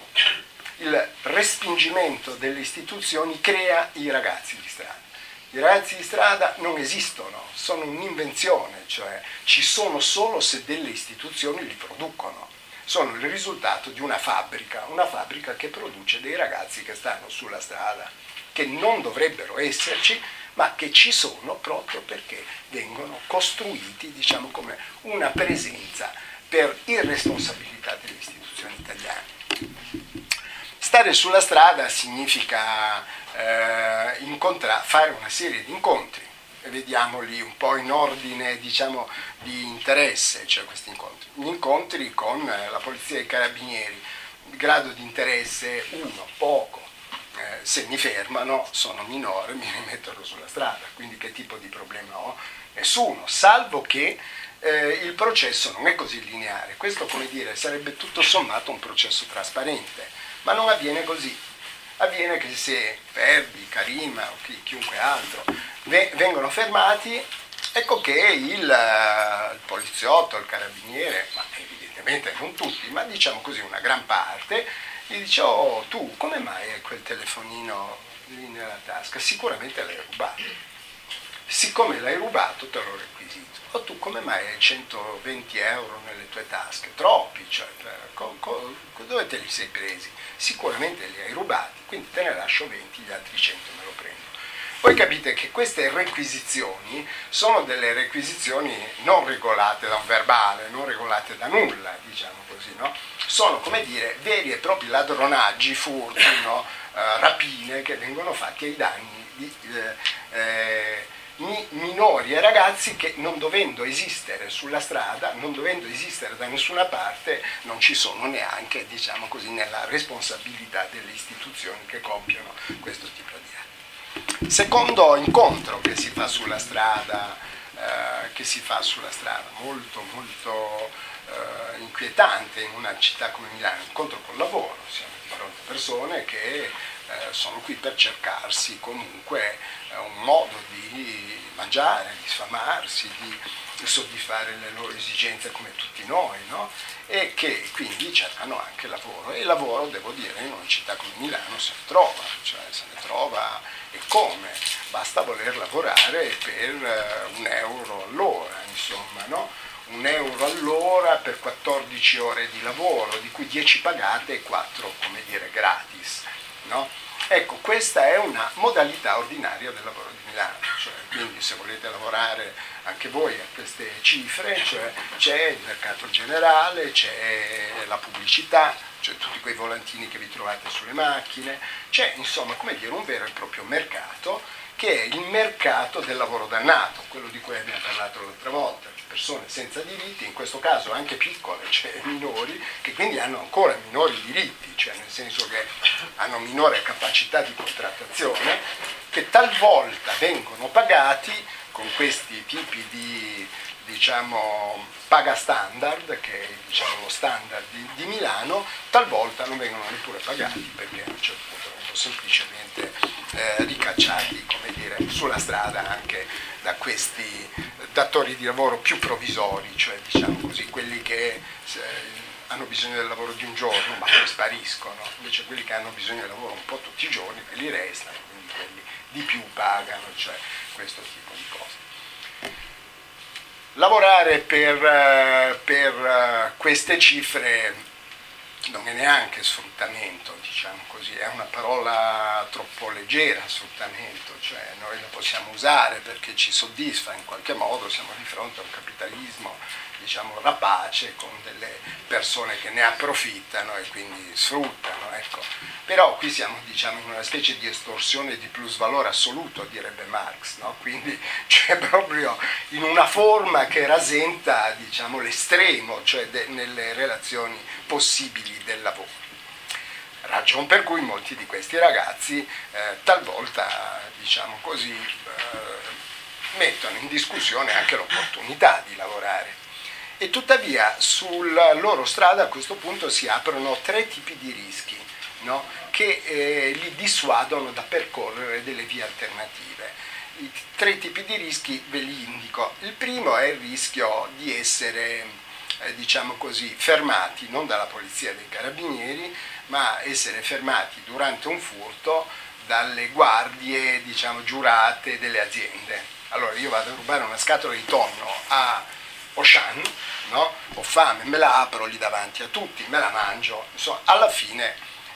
Il respingimento delle istituzioni crea i ragazzi di strada. I ragazzi di strada non esistono, sono un'invenzione, cioè ci sono solo se delle istituzioni li producono. Sono il risultato di una fabbrica che produce dei ragazzi che stanno sulla strada, che non dovrebbero esserci, ma che ci sono proprio perché vengono costruiti, diciamo, come una presenza per irresponsabilità delle istituzioni italiane. Stare sulla strada significa fare una serie di incontri, e vediamoli un po' in ordine, diciamo, di interesse, cioè questi incontri. Gli incontri con la polizia e i carabinieri, grado di interesse 1, poco, se mi fermano sono minore, mi rimettono sulla strada, quindi che tipo di problema ho? Nessuno, salvo che il processo non è così lineare. Questo, come dire, sarebbe tutto sommato un processo trasparente, ma non avviene così. Avviene che se Ferdi, Karima o chiunque altro vengono fermati, ecco che il poliziotto, il carabiniere, ma evidentemente non tutti, ma diciamo così una gran parte, gli dice: oh, tu come mai hai quel telefonino lì nella tasca? Sicuramente l'hai rubato. Siccome l'hai rubato te lo requisito. O tu come mai hai 120 euro nelle tue tasche? Troppi, cioè, dove te li sei presi? Sicuramente li hai rubati, quindi te ne lascio 20, gli altri 100 me lo prendo. Voi capite che queste requisizioni sono delle requisizioni non regolate da un verbale, non regolate da nulla, diciamo così, no? Sono, come dire, veri e propri ladronaggi, furti, no? Rapine che vengono fatti ai danni di minori e ragazzi che, non dovendo esistere sulla strada, non dovendo esistere da nessuna parte, non ci sono neanche, diciamo così, nella responsabilità delle istituzioni che compiono questo tipo di atti. Secondo incontro che si fa sulla strada, molto molto inquietante in una città come Milano, incontro col lavoro, siamo di fronte a persone che sono qui per cercarsi comunque un modo di mangiare, di sfamarsi, di soddisfare le loro esigenze come tutti noi, no? E che quindi cercano anche lavoro, e il lavoro, devo dire, in una città come Milano se ne trova e come? Basta voler lavorare per €1 all'ora, insomma, no? €1 all'ora per 14 ore di lavoro, di cui 10 pagate e 4, come dire, gratis, no? Ecco, questa è una modalità ordinaria del lavoro di Milano, quindi se volete lavorare anche voi a queste cifre, c'è il mercato generale, c'è la pubblicità, c'è tutti quei volantini che vi trovate sulle macchine, c'è insomma, come dire, un vero e proprio mercato che è il mercato del lavoro dannato, quello di cui abbiamo parlato l'altra volta, persone senza diritti, in questo caso anche piccole, cioè minori, che quindi hanno ancora minori diritti, cioè nel senso che hanno minore capacità di contrattazione, che talvolta vengono pagati con questi tipi di, diciamo, paga standard, che è, diciamo, lo standard di Milano, talvolta non vengono neppure pagati perché a un certo punto vengono semplicemente ricacciati, come dire, sulla strada anche da questi datori di lavoro più provvisori, cioè diciamo così, quelli che hanno bisogno del lavoro di un giorno ma poi spariscono, invece quelli che hanno bisogno del lavoro un po' tutti i giorni, quelli restano, quindi quelli di più pagano, cioè questo tipo di cose. Lavorare per queste cifre non è neanche sfruttamento, diciamo così, è una parola troppo leggera, sfruttamento, cioè noi la possiamo usare perché ci soddisfa in qualche modo, siamo di fronte a un capitalismo, diciamo, rapace, con delle persone che ne approfittano e quindi sfruttano, ecco. Però qui siamo, diciamo, in una specie di estorsione di plusvalore assoluto, direbbe Marx, no? Quindi c'è proprio in una forma che rasenta, diciamo, l'estremo, cioè nelle relazioni possibili del lavoro. Ragion per cui molti di questi ragazzi talvolta, diciamo così, mettono in discussione anche l'opportunità di lavorare. E tuttavia sulla loro strada a questo punto si aprono 3 tipi di rischi, no? Che li dissuadono da percorrere delle vie alternative. I 3 tipi di rischi ve li indico. Il primo è il rischio di essere, diciamo così, fermati non dalla polizia dei carabinieri, ma essere fermati durante un furto dalle guardie, diciamo, giurate delle aziende. Allora io vado a rubare una scatola di tonno a Auchan, no? Ho fame, me la apro lì davanti a tutti, me la mangio, insomma, alla fine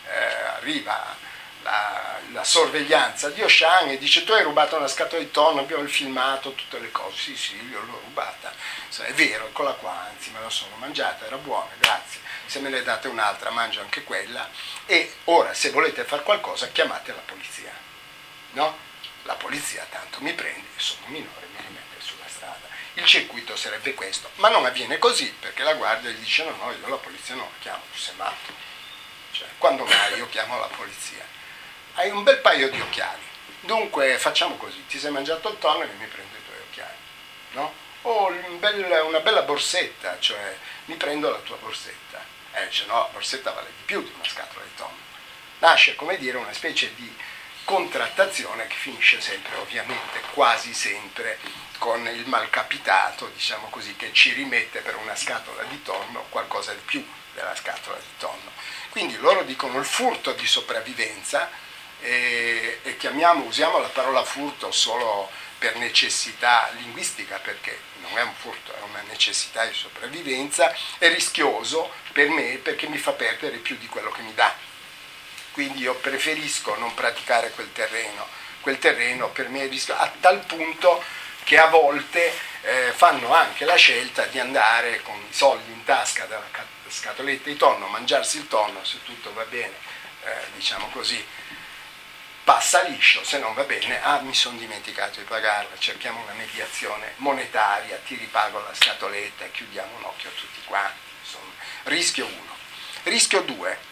arriva la sorveglianza di Auchan e dice: tu hai rubato una scatola di tonno, abbiamo il filmato, tutte le cose. Sì, io l'ho rubata, è vero, eccola qua, anzi me la sono mangiata, era buona, grazie, se me ne date un'altra mangio anche quella, e ora se volete fare qualcosa chiamate la polizia, no? La polizia tanto mi prende, sono minore, mi rimette sulla strada. Il circuito sarebbe questo, ma non avviene così, perché la guardia gli dice: no, io la polizia non la chiamo, tu sei matto, cioè quando mai io chiamo la polizia? Hai un bel paio di occhiali, dunque facciamo così, ti sei mangiato il tonno e mi prendo i tuoi occhiali, no? O una bella borsetta, cioè mi prendo la tua borsetta, dice no, la borsetta vale di più di una scatola di tonno. Nasce, come dire, una specie di contrattazione che finisce sempre, ovviamente, quasi sempre, con il malcapitato, diciamo così, che ci rimette per una scatola di tonno qualcosa di più della scatola di tonno. Quindi loro dicono il furto di sopravvivenza, e usiamo la parola furto solo per necessità linguistica, perché non è un furto, è una necessità di sopravvivenza, è rischioso per me perché mi fa perdere più di quello che mi dà. Quindi io preferisco non praticare quel terreno per me è rischioso, a tal punto che a volte fanno anche la scelta di andare con i soldi in tasca dalla scatoletta di tonno, mangiarsi il tonno, se tutto va bene, diciamo così, passa liscio, se non va bene, mi sono dimenticato di pagarla, cerchiamo una mediazione monetaria, ti ripago la scatoletta e chiudiamo un occhio a tutti quanti, insomma. Rischio 1. Rischio 2.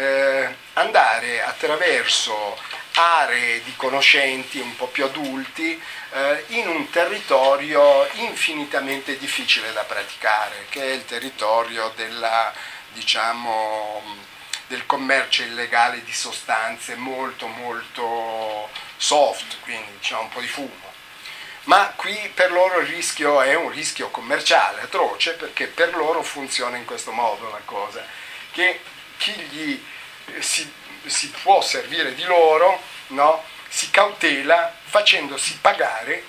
Andare attraverso aree di conoscenti un po' più adulti in un territorio infinitamente difficile da praticare, che è il territorio del commercio illegale di sostanze molto molto soft, quindi diciamo un po' di fumo. ma qui per loro il rischio è un rischio commerciale atroce, perché per loro funziona in questo modo la cosa, che chi si può servire di loro, no, si cautela facendosi pagare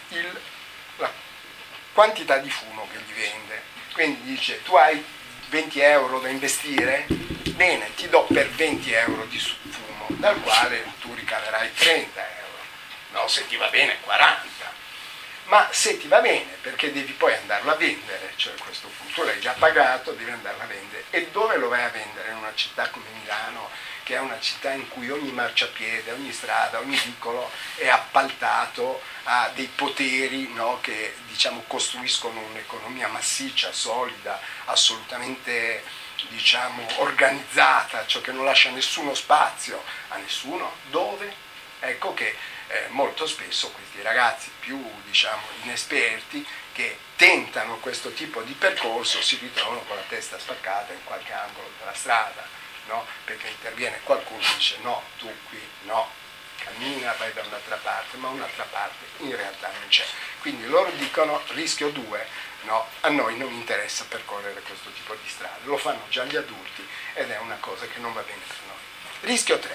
la quantità di fumo che gli vende. Quindi dice: tu hai 20 euro da investire? Bene, ti do per 20 euro di fumo, dal quale tu ricaverai 30 euro, no, se ti va bene 40. Ma se ti va bene, perché devi poi andarlo a vendere, cioè a questo punto l'hai già pagato, devi andarlo a vendere. E dove lo vai a vendere? In una città come Milano, che è una città in cui ogni marciapiede, ogni strada, ogni vicolo è appaltato a dei poteri, no, che diciamo costruiscono un'economia massiccia, solida, assolutamente diciamo organizzata, cioè che non lascia nessuno spazio a nessuno. Dove? Ecco che molto spesso questi ragazzi più diciamo inesperti, che tentano questo tipo di percorso, si ritrovano con la testa spaccata in qualche angolo della strada, no? Perché interviene qualcuno e dice: no, tu qui no, cammina, vai da un'altra parte, ma un'altra parte in realtà non c'è. Quindi loro dicono: rischio 2, no, a noi non interessa percorrere questo tipo di strade, lo fanno già gli adulti ed è una cosa che non va bene per noi. Rischio 3,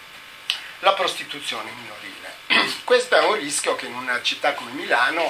la prostituzione minorile. Questo è un rischio che in una città come Milano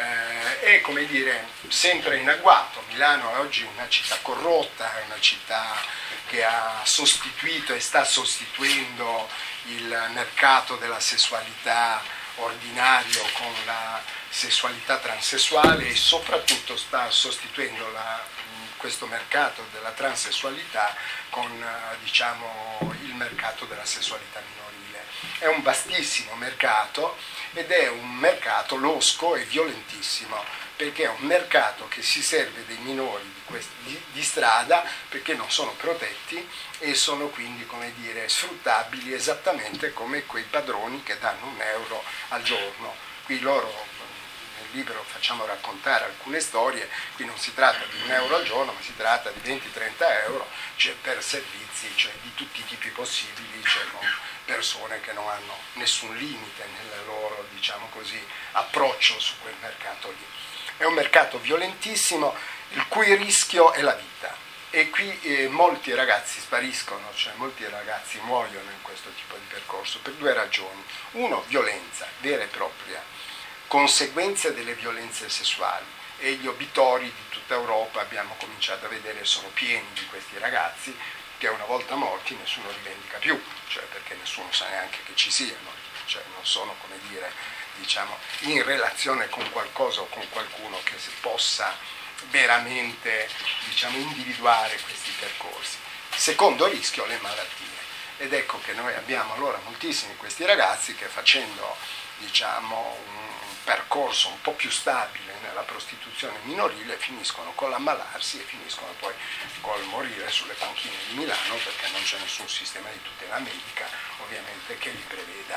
è, come dire, sempre in agguato. Milano è oggi una città corrotta, è una città che ha sostituito e sta sostituendo il mercato della sessualità ordinario con la sessualità transessuale, e soprattutto sta sostituendo questo mercato della transessualità con diciamo, il mercato della sessualità minorile. È un vastissimo mercato ed è un mercato losco e violentissimo, perché è un mercato che si serve dei minori di strada, perché non sono protetti e sono quindi, come dire, sfruttabili esattamente come quei padroni che danno €1 al giorno. Qui loro nel libro facciamo raccontare alcune storie. Qui non si tratta di €1 al giorno, ma si tratta di 20-30 euro, cioè per servizi, cioè di tutti i tipi possibili, cioè con persone che non hanno nessun limite nel loro, diciamo così, approccio su quel mercato lì. È un mercato violentissimo, il cui rischio è la vita, e qui molti ragazzi spariscono, cioè molti ragazzi muoiono in questo tipo di percorso per 2 ragioni. Uno, violenza vera e propria, conseguenze delle violenze sessuali, e gli obitori di tutta Europa, abbiamo cominciato a vedere, sono pieni di questi ragazzi che una volta morti nessuno rivendica più, cioè perché nessuno sa neanche che ci siano, cioè non sono, come dire, diciamo, in relazione con qualcosa o con qualcuno che si possa veramente, diciamo, individuare questi percorsi. Secondo rischio, le malattie. Ed ecco che noi abbiamo allora moltissimi questi ragazzi che, facendo, diciamo, un percorso un po' più stabile nella prostituzione minorile, finiscono con l'ammalarsi e finiscono poi col morire sulle panchine di Milano, perché non c'è nessun sistema di tutela medica ovviamente che li preveda.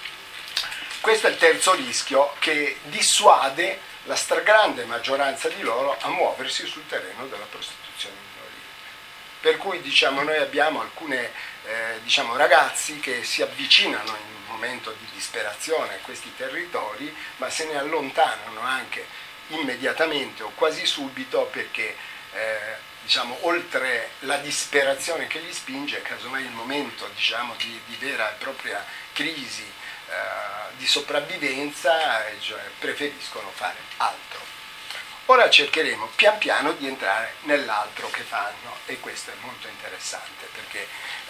Questo è il terzo rischio, che dissuade la stragrande maggioranza di loro a muoversi sul terreno della prostituzione minorile. Per cui, diciamo, noi abbiamo alcune diciamo, ragazzi che si avvicinano in un momento di disperazione a questi territori, ma se ne allontanano anche immediatamente o quasi subito, perché diciamo, oltre la disperazione che li spinge, casomai il momento, diciamo, di vera e propria crisi di sopravvivenza, cioè preferiscono fare altro. Ora cercheremo pian piano di entrare nell'altro che fanno, e questo è molto interessante, perché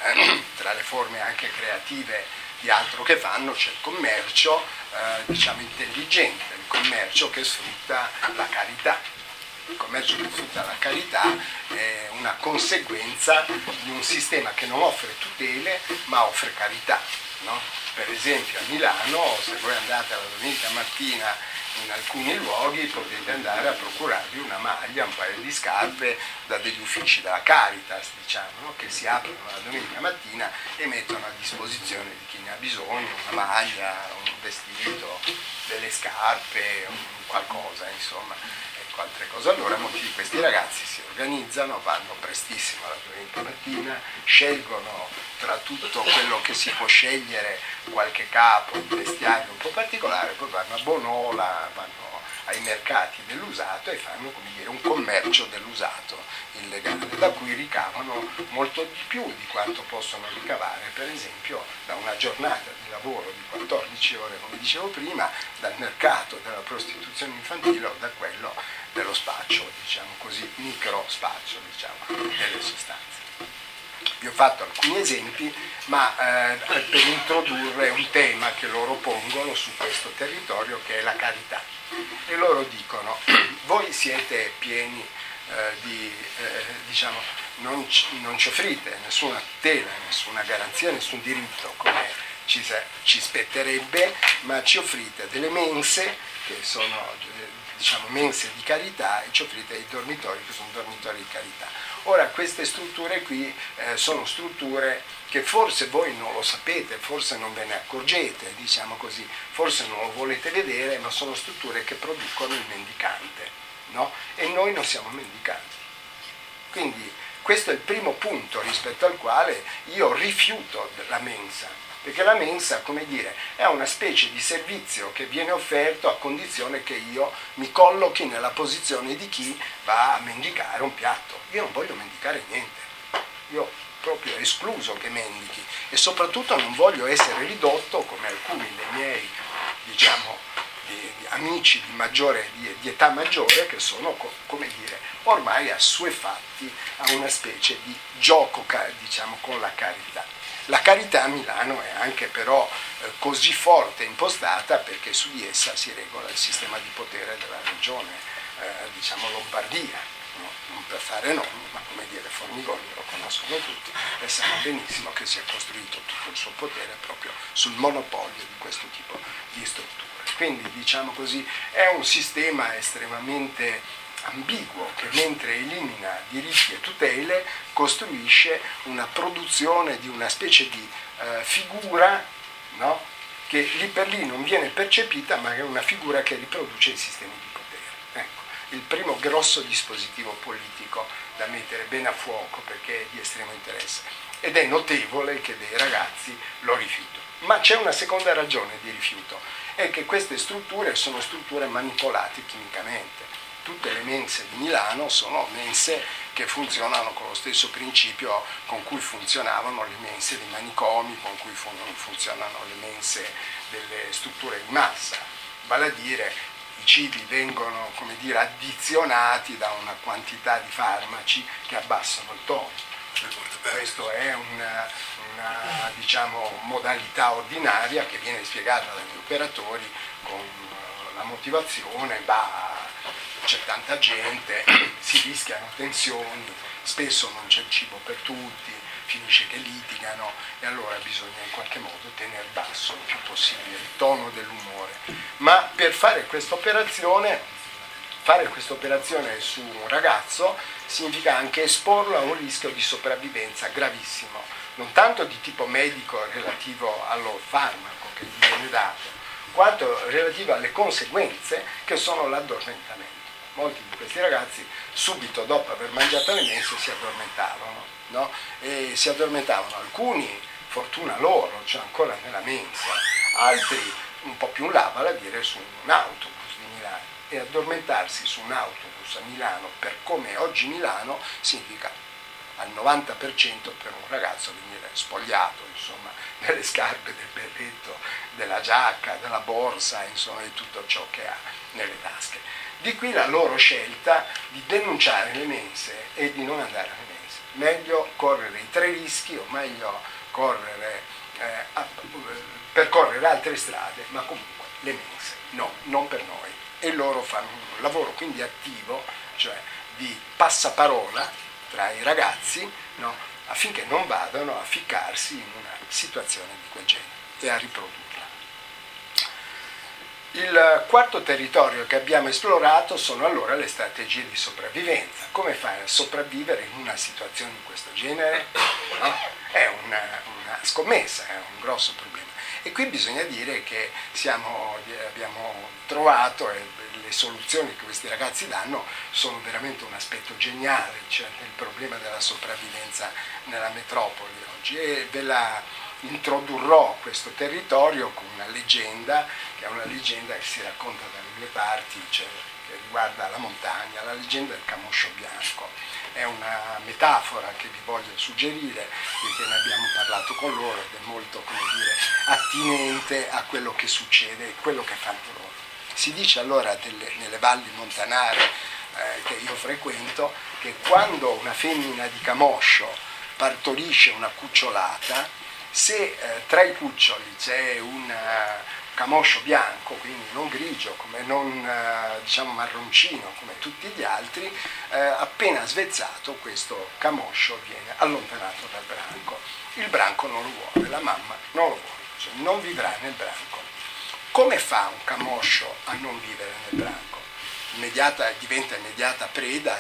tra le forme anche creative di altro che fanno c'è il commercio diciamo intelligente, il commercio che sfrutta la carità. Il commercio che sfrutta la carità è una conseguenza di un sistema che non offre tutele ma offre carità, no? Per esempio a Milano, se voi andate la domenica mattina in alcuni luoghi, potete andare a procurarvi una maglia, un paio di scarpe da degli uffici della Caritas, diciamo, no? Che si aprono la domenica mattina e mettono a disposizione di chi ne ha bisogno una maglia, un vestito, delle scarpe, qualcosa, insomma, altre cose. Allora molti di questi ragazzi si organizzano, vanno prestissimo alla domenica mattina, scelgono tra tutto quello che si può scegliere qualche capo, un vestiario un po' particolare, poi vanno a Bonola, vanno ai mercati dell'usato e fanno, come dire, un commercio dell'usato illegale, da cui ricavano molto di più di quanto possono ricavare, per esempio, da una giornata di lavoro di 14 ore, come dicevo prima, dal mercato della prostituzione infantile o da quello dello spaccio, diciamo così, micro spaccio, diciamo, delle sostanze. Vi ho fatto alcuni esempi, ma per introdurre un tema che loro pongono su questo territorio, che è la carità. E loro dicono: voi siete pieni diciamo, non ci offrite nessuna tutela, nessuna garanzia, nessun diritto come ci spetterebbe, ma ci offrite delle mense che sono diciamo mense di carità, e ci offrite i dormitori che sono dormitori di carità. Ora queste strutture qui sono strutture che forse voi non lo sapete, forse non ve ne accorgete, diciamo così, forse non lo volete vedere, ma sono strutture che producono il mendicante, no? E noi non siamo mendicanti. Quindi questo è il primo punto rispetto al quale io rifiuto la mensa, perché la mensa, come dire, è una specie di servizio che viene offerto a condizione che io mi collochi nella posizione di chi va a mendicare un piatto. Io non voglio mendicare niente, io proprio escluso che mendichi, e soprattutto non voglio essere ridotto, come alcuni dei miei, diciamo, di amici di età maggiore, che sono, come dire, ormai assuefatti a una specie di gioco, diciamo, con la carità. La carità a Milano è anche però così forte impostata perché su di essa si regola il sistema di potere della regione, diciamo Lombardia, no? Non per fare nomi, ma come dire, Formigoni lo conoscono tutti e sanno benissimo che si è costruito tutto il suo potere proprio sul monopolio di questo tipo di strutture. Quindi, diciamo così, è un sistema estremamente ambiguo che, mentre elimina diritti e tutele, costruisce una produzione di una specie di figura, no? Che lì per lì non viene percepita, ma è una figura che riproduce i sistemi di potere. Ecco, il primo grosso dispositivo politico da mettere bene a fuoco, perché è di estremo interesse, ed è notevole che dei ragazzi lo rifiutano. Ma c'è una seconda ragione di rifiuto, è che queste strutture sono strutture manipolate chimicamente. Tutte le mense di Milano sono mense che funzionano con lo stesso principio con cui funzionavano le mense dei manicomi, con cui funzionano le mense delle strutture di massa. Vale a dire, i cibi vengono, come dire, addizionati da una quantità di farmaci che abbassano il tono. Questa è una diciamo, modalità ordinaria che viene spiegata dagli operatori con la motivazione: c'è tanta gente, si rischiano tensioni, spesso non c'è il cibo per tutti, finisce che litigano, e allora bisogna in qualche modo tenere basso il più possibile il tono dell'umore. Ma per fare questa operazione su un ragazzo significa anche esporlo a un rischio di sopravvivenza gravissimo, non tanto di tipo medico relativo allo farmaco che gli viene dato, quanto relativo alle conseguenze che sono l'addormentamento. Molti di questi ragazzi subito dopo aver mangiato le mense si addormentavano, no? E si addormentavano, alcuni, fortuna loro, cioè ancora nella mensa, altri un po' più in là, vale a dire su un autobus di Milano. E addormentarsi su un autobus a Milano, per come è oggi Milano, significa al 90% per un ragazzo venire spogliato, insomma, delle scarpe, del berretto, della giacca, della borsa, insomma, di tutto ciò che ha nelle tasche. Di qui la loro scelta di denunciare le mense e di non andare alle mense. Meglio correre i 3 rischi, o meglio percorrere altre strade, ma comunque le mense no, non per noi. E loro fanno un lavoro quindi attivo, cioè di passaparola tra i ragazzi, no? Affinché non vadano a ficcarsi in una situazione di quel genere e a riprodurla. Il quarto territorio che abbiamo esplorato sono allora le strategie di sopravvivenza. Come fai a sopravvivere in una situazione di questo genere? No? È una scommessa, è un grosso problema. E qui bisogna dire che abbiamo trovato, e le soluzioni che questi ragazzi danno sono veramente un aspetto geniale, cioè il problema della sopravvivenza nella metropoli oggi, e ve la introdurrò questo territorio con una leggenda, che è una leggenda che si racconta da mille parti, cioè, che riguarda la montagna, la leggenda del camoscio bianco. È una metafora che vi voglio suggerire, perché ne abbiamo parlato con loro ed è molto, come dire, attinente a quello che succede e quello che fanno loro. Si dice allora nelle valli montanare che io frequento, che quando una femmina di camoscio partorisce una cucciolata, se tra i cuccioli c'è un camoscio bianco, quindi non grigio, come non diciamo marroncino come tutti gli altri, appena svezzato questo camoscio viene allontanato dal branco. Il branco non lo vuole, la mamma non lo vuole, cioè non vivrà nel branco. Come fa un camoscio a non vivere nel branco? Diventa immediata preda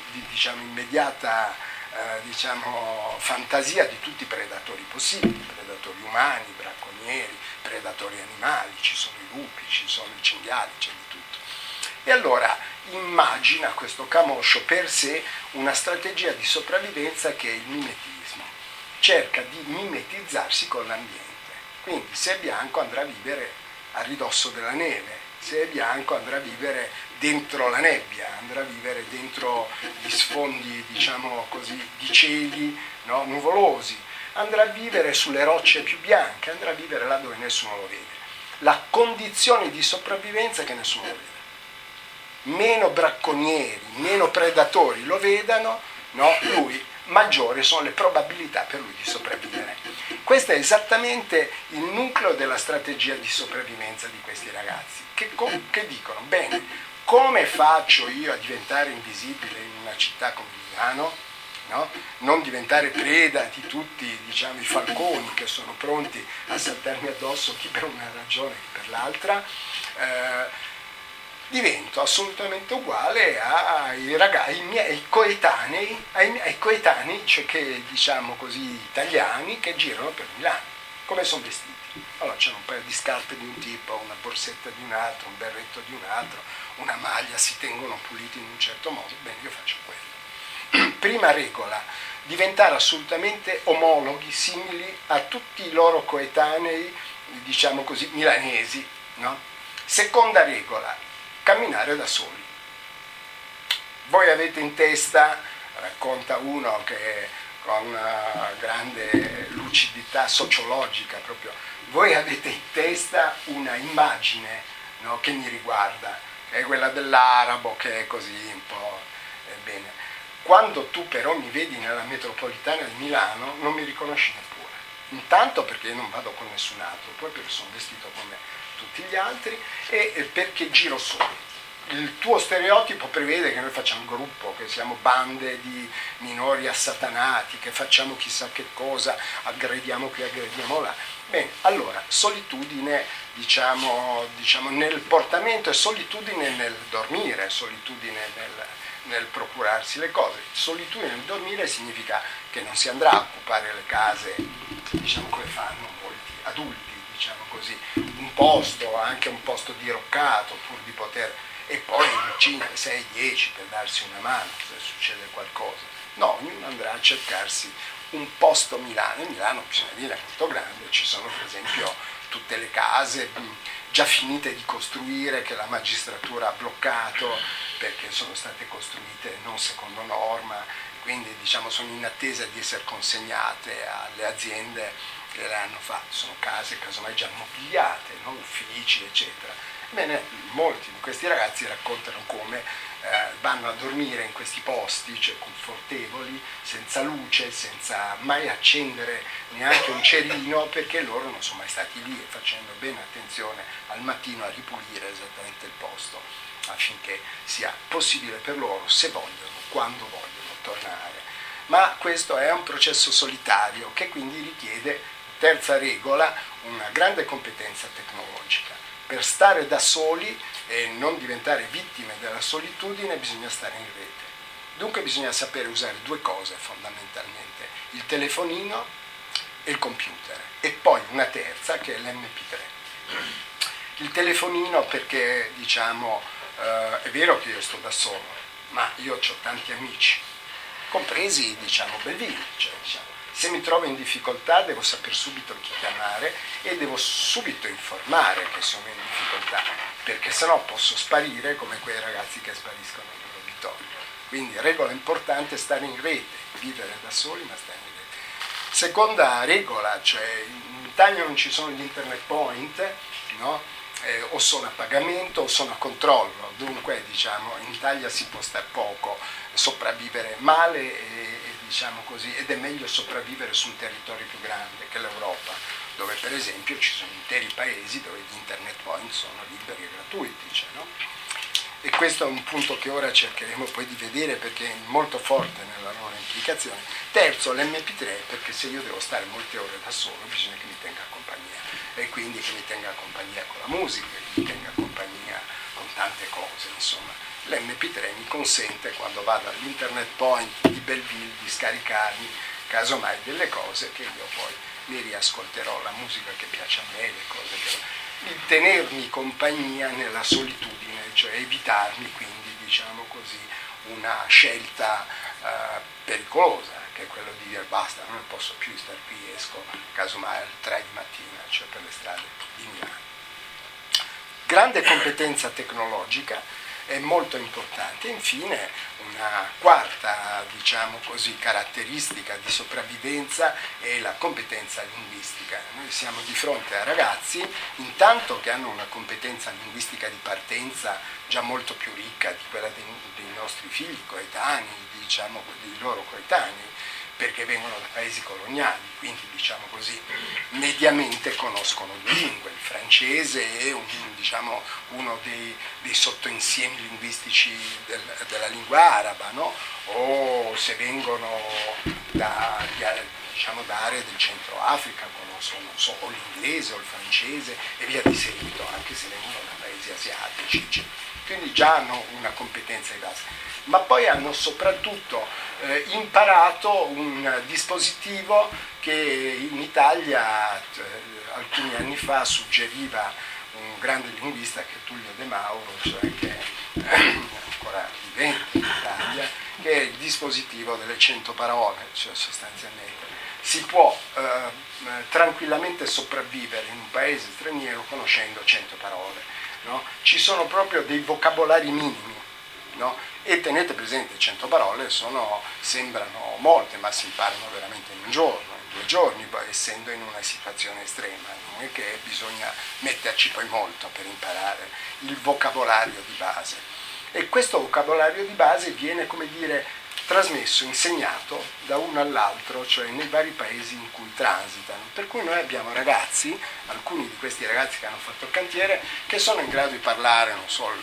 immediata fantasia di tutti i predatori possibili, predatori umani, bracconieri, predatori animali, ci sono i lupi, ci sono i cinghiali, c'è di tutto. E allora immagina questo camoscio per sé una strategia di sopravvivenza che è il mimetismo, cerca di mimetizzarsi con l'ambiente, quindi se è bianco andrà a vivere a ridosso della neve, se è bianco andrà a vivere dentro la nebbia, andrà a vivere dentro gli sfondi, diciamo così, di cieli, no, nuvolosi, andrà a vivere sulle rocce più bianche, andrà a vivere là dove nessuno lo vede. La condizione di sopravvivenza è che nessuno lo vede. Meno bracconieri, meno predatori lo vedano, no, lui maggiori sono le probabilità per lui di sopravvivere. Questo è esattamente il nucleo della strategia di sopravvivenza di questi ragazzi, che dicono, bene, come faccio io a diventare invisibile in una città come Milano, no? Non diventare preda di tutti, diciamo, i falconi che sono pronti a saltarmi addosso chi per una ragione chi per l'altra, divento assolutamente uguale ai miei coetanei, ai coetanei, cioè che diciamo così italiani che girano per Milano. Come sono vestiti? Allora c'è un paio di scarpe di un tipo, una borsetta di un altro, un berretto di un altro, una maglia, si tengono puliti in un certo modo. Bene, io faccio quello. Prima regola, diventare assolutamente omologhi, simili a tutti i loro coetanei, diciamo così, milanesi, no? Seconda regola, camminare da soli. Voi avete in testa, racconta uno che con una grande lucidità sociologica proprio, voi avete in testa una immagine, no, che mi riguarda, che è quella dell'arabo che è così un po', bene. Quando tu però mi vedi nella metropolitana di Milano non mi riconosci neppure, intanto perché io non vado con nessun altro, poi perché sono vestito come tutti gli altri e perché giro solo. Il tuo stereotipo prevede che noi facciamo un gruppo, che siamo bande di minori assatanati, che facciamo chissà che cosa, aggrediamo qui, aggrediamo là. Bene, allora, solitudine diciamo nel portamento e solitudine nel dormire, solitudine nel procurarsi le cose. Solitudine nel dormire significa che non si andrà a occupare le case, diciamo come fanno molti adulti, diciamo così, un posto, anche un posto diroccato pur di poter, e poi 5, 6, 10 per darsi una mano se succede qualcosa. No, ognuno andrà a cercarsi un posto a Milano, e Milano bisogna dire è molto grande, ci sono per esempio tutte le case già finite di costruire che la magistratura ha bloccato perché sono state costruite non secondo norma, quindi diciamo sono in attesa di essere consegnate alle aziende che le hanno fatte, sono case casomai già mobiliate, no? Uffici eccetera. Bene, molti di questi ragazzi raccontano come vanno a dormire in questi posti, cioè confortevoli, senza luce, senza mai accendere neanche un cerino, perché loro non sono mai stati lì, e facendo bene attenzione al mattino a ripulire esattamente il posto, affinché sia possibile per loro, se vogliono, quando vogliono, tornare. Ma questo è un processo solitario che quindi richiede, terza regola, una grande competenza tecnologica. Per stare da soli e non diventare vittime della solitudine bisogna stare in rete. Dunque bisogna sapere usare due cose fondamentalmente, il telefonino e il computer, e poi una terza che è l'MP3. Il telefonino perché, diciamo, è vero che io sto da solo, ma io ho tanti amici, compresi, diciamo, Bellini, cioè, diciamo, se mi trovo in difficoltà devo sapere subito chi chiamare e devo subito informare che sono in difficoltà, perché sennò posso sparire come quei ragazzi che spariscono nell'uditorio. Quindi regola importante: stare in rete, vivere da soli ma stare in rete. Seconda regola, cioè in Italia non ci sono gli internet point, no? O sono a pagamento o sono a controllo, dunque, diciamo, in Italia si può stare poco, sopravvivere male diciamo così, ed è meglio sopravvivere su un territorio più grande che l'Europa, dove per esempio ci sono interi paesi dove gli internet point sono liberi e gratuiti, cioè, no? E questo è un punto che ora cercheremo poi di vedere, perché è molto forte nella loro implicazione. Terzo, l'MP3, perché se io devo stare molte ore da solo bisogna che mi tenga compagnia, e quindi che mi tenga compagnia con la musica, che mi tenga compagnia con tante cose, insomma. L'MP3 mi consente, quando vado all'internet point di Belleville, di scaricarmi casomai delle cose che io poi mi riascolterò, la musica che piace a me, le cose che... Il tenermi compagnia nella solitudine, cioè evitarmi quindi, diciamo così, una scelta pericolosa, che è quello di dire basta, non ne posso più stare qui, esco casomai alle 3 di mattina, cioè per le strade di Milano. Grande competenza tecnologica è molto importante. Infine, una quarta, diciamo così, caratteristica di sopravvivenza è la competenza linguistica. Noi siamo di fronte a ragazzi, intanto, che hanno una competenza linguistica di partenza già molto più ricca di quella dei nostri figli coetanei, diciamo dei loro coetanei, perché vengono da paesi coloniali, quindi, diciamo così, mediamente conoscono due lingue. Il francese è diciamo, uno dei sottoinsiemi linguistici della lingua araba, no? O se vengono da aree del centro Africa conoscono, non so, o l'inglese o il francese e via di seguito, anche se vengono da paesi asiatici, eccetera. Quindi già hanno una competenza di base, ma poi hanno soprattutto imparato un dispositivo che in Italia alcuni anni fa suggeriva un grande linguista che è Tullio De Mauro, cioè che è ancora vivente in Italia, che è il dispositivo delle 100 parole, cioè sostanzialmente si può tranquillamente sopravvivere in un paese straniero conoscendo 100 parole. No? Ci sono proprio dei vocabolari minimi, no? E tenete presente, 100 parole sembrano molte, ma si imparano veramente in un giorno, in 2 giorni, essendo in una situazione estrema. Non è che bisogna metterci poi molto per imparare il vocabolario di base. E questo vocabolario di base viene, come dire, trasmesso, insegnato da uno all'altro, cioè nei vari paesi in cui transitano. Per cui noi abbiamo ragazzi, alcuni di questi ragazzi che hanno fatto il cantiere, che sono in grado di parlare, non so,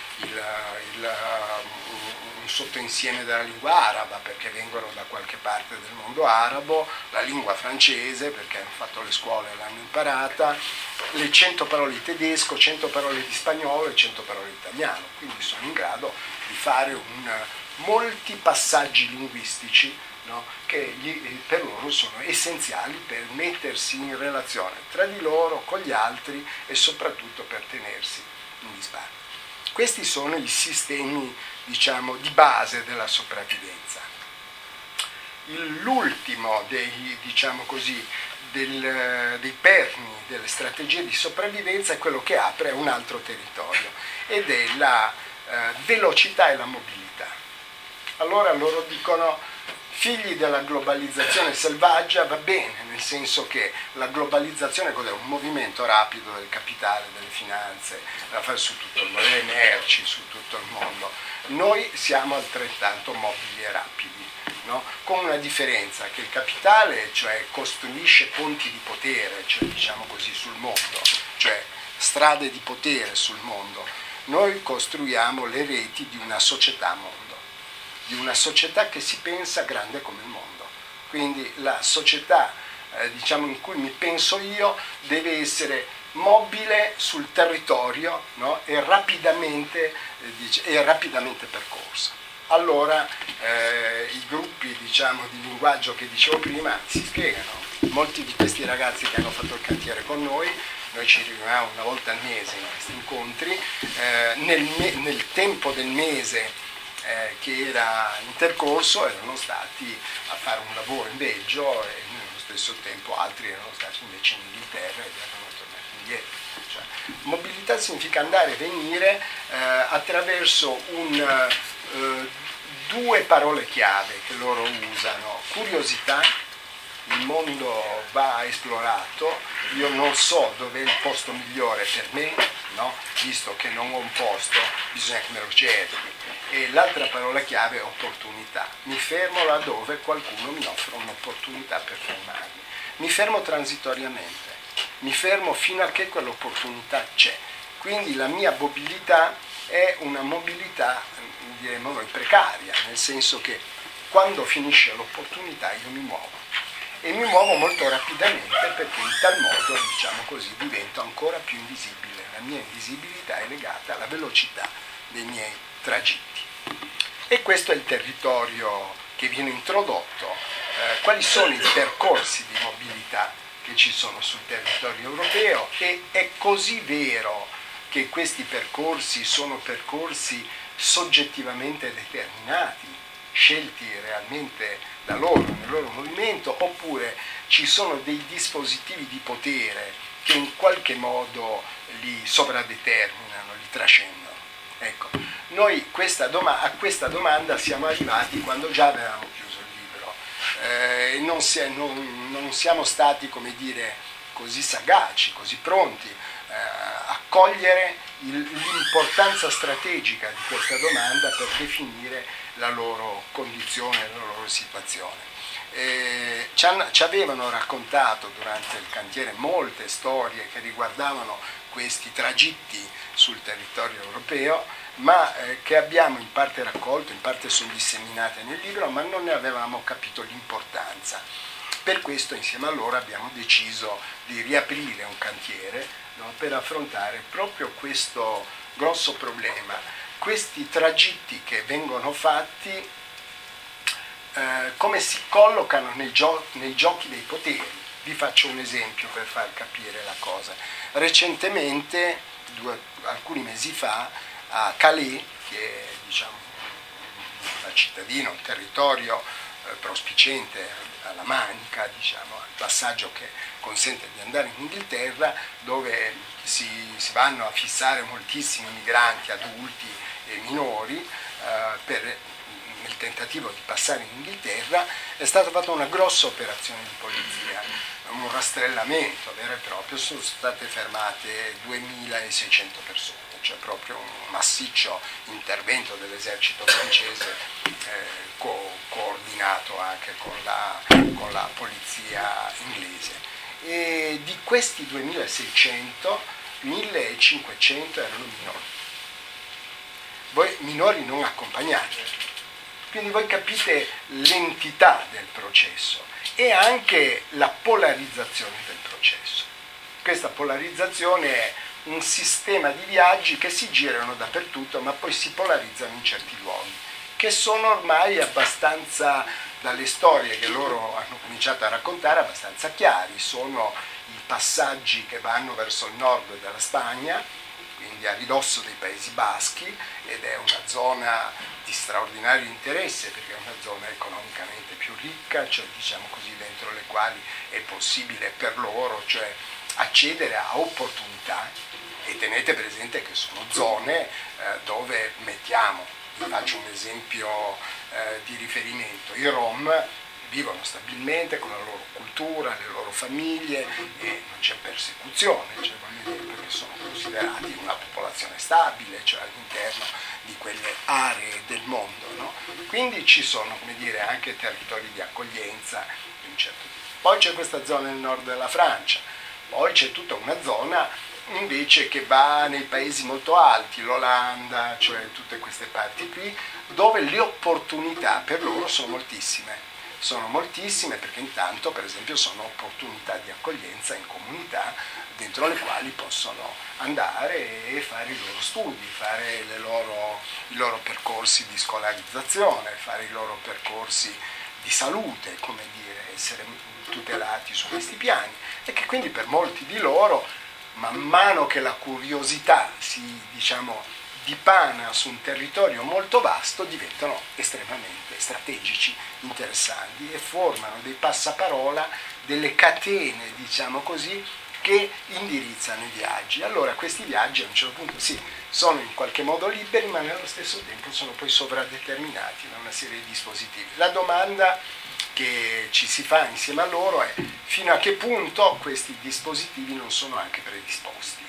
un sottoinsieme della lingua araba, perché vengono da qualche parte del mondo arabo, la lingua francese, perché hanno fatto le scuole e l'hanno imparata, le 100 parole di tedesco, 100 parole di spagnolo e 100 parole di italiano, quindi sono in grado di fare molti passaggi linguistici, no, che per loro sono essenziali per mettersi in relazione tra di loro, con gli altri e soprattutto per tenersi in disparte. Questi sono i sistemi, diciamo, di base della sopravvivenza. L'ultimo diciamo così, dei perni delle strategie di sopravvivenza è quello che apre un altro territorio, ed è la velocità e la mobilità. Allora loro dicono: figli della globalizzazione selvaggia, va bene, nel senso che la globalizzazione cos'è? Un movimento rapido del capitale, delle finanze, da fare su tutto il mondo, delle merci su tutto il mondo. Noi siamo altrettanto mobili e rapidi, no? Con una differenza, che il capitale, cioè, costruisce ponti di potere, cioè, diciamo così, sul mondo, cioè strade di potere sul mondo. Noi costruiamo le reti di una società-mondo, di una società che si pensa grande come il mondo. Quindi la società, diciamo, in cui mi penso io deve essere mobile sul territorio, no? e rapidamente percorsa. Allora i gruppi, diciamo, di linguaggio che dicevo prima si spiegano. molti di questi ragazzi che hanno fatto il cantiere con noi ci riuniamo una volta al mese in questi incontri, nel tempo del mese che era intercorso erano stati a fare un lavoro in Belgio e nello stesso tempo altri erano stati invece in Inghilterra ed erano tornati indietro. Cioè, mobilità significa andare e venire attraverso due parole chiave che loro usano: curiosità, il mondo va esplorato, io non so dove è il posto migliore per me, no? Visto che non ho un posto, bisogna che me lo cerchi. E l'altra parola chiave è opportunità. Mi fermo laddove qualcuno mi offre un'opportunità per fermarmi. Mi fermo transitoriamente, mi fermo fino a che quell'opportunità c'è. Quindi la mia mobilità è una mobilità, diremmo noi, precaria, nel senso che quando finisce l'opportunità io mi muovo. E mi muovo molto rapidamente perché in tal modo, diciamo così, divento ancora più invisibile. La mia invisibilità è legata alla velocità dei miei tragitti. E questo è il territorio che viene introdotto. Quali sono i percorsi di mobilità che ci sono sul territorio europeo? E è così vero che questi percorsi sono percorsi soggettivamente determinati, scelti realmente da loro, nel loro movimento, oppure ci sono dei dispositivi di potere che in qualche modo li sovradeterminano, li trascendono. Ecco, noi a questa domanda siamo arrivati quando già avevamo chiuso il libro. Non siamo stati, come dire, così sagaci, così pronti a cogliere l'importanza strategica di questa domanda per definire la loro condizione, la loro situazione. Ci avevano raccontato durante il cantiere molte storie che riguardavano questi tragitti sul territorio europeo, ma che abbiamo in parte raccolto, in parte sono disseminate nel libro, ma non ne avevamo capito l'importanza. Per questo insieme a loro abbiamo deciso di riaprire un cantiere, no, per affrontare proprio questo grosso problema, questi tragitti che vengono fatti, come si collocano nei giochi dei poteri. Vi faccio un esempio per far capire la cosa. Recentemente, alcuni mesi fa, a Calais, che è, diciamo, una cittadina, un territorio prospiciente alla Manica, diciamo, al passaggio che consente di andare in Inghilterra, dove si vanno a fissare moltissimi migranti adulti e minori nel tentativo di passare in Inghilterra. È stata fatta una grossa operazione di polizia, un rastrellamento vero e proprio, sono state fermate 2600 persone, cioè proprio un massiccio intervento dell'esercito francese coordinato anche con la polizia inglese. E di questi 2600, 1500 erano minori non accompagnati. Quindi voi capite l'entità del processo e anche la polarizzazione del processo. Questa polarizzazione è un sistema di viaggi che si girano dappertutto, ma poi si polarizzano in certi luoghi, che sono ormai abbastanza, dalle storie che loro hanno cominciato a raccontare, abbastanza chiari. Sono i passaggi che vanno verso il nord della Spagna, quindi a ridosso dei Paesi Baschi, ed è una zona di straordinario interesse perché è una zona economicamente più ricca, cioè diciamo così, dentro le quali è possibile per loro, cioè, accedere a opportunità. E tenete presente che sono zone dove mettiamo, vi faccio un esempio di riferimento, i Rom vivono stabilmente con la loro cultura, le loro famiglie e non c'è persecuzione, cioè, voglio dire, perché sono considerati una popolazione stabile, cioè all'interno di quelle aree del mondo, no? Quindi ci sono, come dire, anche territori di accoglienza di un certo tipo. Poi c'è questa zona nel nord della Francia, poi c'è tutta una zona invece che va nei paesi molto alti, l'Olanda, cioè tutte queste parti qui, dove le opportunità per loro sono moltissime. Sono moltissime perché intanto, per esempio, sono opportunità di accoglienza in comunità dentro le quali possono andare e fare i loro studi, fare i loro percorsi di scolarizzazione, fare i loro percorsi di salute, come dire, essere tutelati su questi piani, e che quindi per molti di loro, man mano che la curiosità si, dipana su un territorio molto vasto, diventano estremamente strategici, interessanti, e formano dei passaparola, delle catene, che indirizzano i viaggi. Allora questi viaggi a un certo punto sì, sono in qualche modo liberi, ma nello stesso tempo sono poi sovradeterminati da una serie di dispositivi. La domanda che ci si fa insieme a loro è: fino a che punto questi dispositivi non sono anche predisposti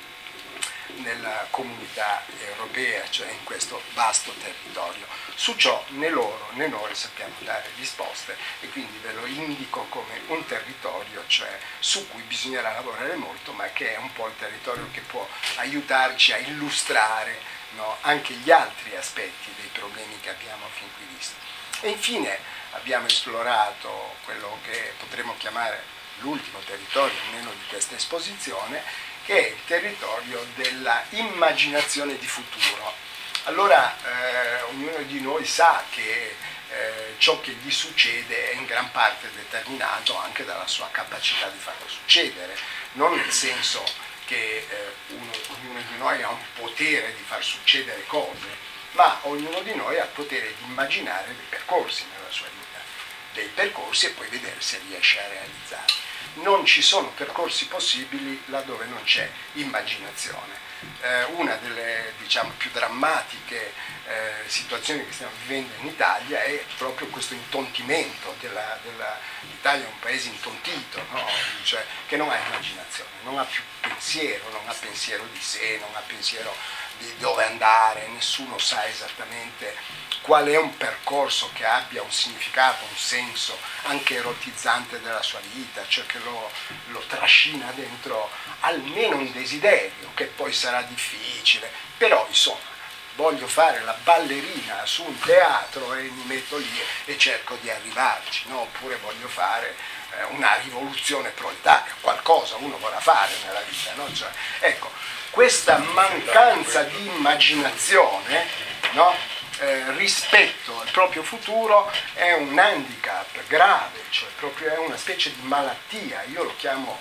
nella comunità europea, cioè in questo vasto territorio. Su ciò né loro né noi sappiamo dare risposte, e quindi ve lo indico come un territorio, cioè su cui bisognerà lavorare molto, ma che è un po' il territorio che può aiutarci a illustrare, no, anche gli altri aspetti dei problemi che abbiamo fin qui visto. E infine abbiamo esplorato quello che potremmo chiamare l'ultimo territorio, almeno di questa esposizione, che è il territorio della immaginazione di futuro. Allora ognuno di noi sa che ciò che gli succede è in gran parte determinato anche dalla sua capacità di farlo succedere, non nel senso che ognuno di noi ha un potere di far succedere cose, ma ognuno di noi ha il potere di immaginare dei percorsi nella sua vita, dei percorsi, e poi vedere se riesce a realizzarli. Non ci sono percorsi possibili laddove non c'è immaginazione. Una delle più drammatiche situazioni che stiamo vivendo in Italia è proprio questo intontimento l'Italia è un paese intontito, no? Cioè, che non ha immaginazione, non ha più pensiero, non ha pensiero di sé, non ha pensiero di dove andare, nessuno sa esattamente qual è un percorso che abbia un significato, un senso anche erotizzante della sua vita, cioè che lo trascina dentro almeno un desiderio, che poi sarà difficile, però insomma voglio fare la ballerina su un teatro e mi metto lì e cerco di arrivarci, no? Oppure voglio fare una rivoluzione proletaria, qualcosa uno vorrà fare nella vita, no? Cioè, ecco, questa mancanza di immaginazione, no? Rispetto al proprio futuro è un handicap grave, cioè proprio è una specie di malattia. Io lo chiamo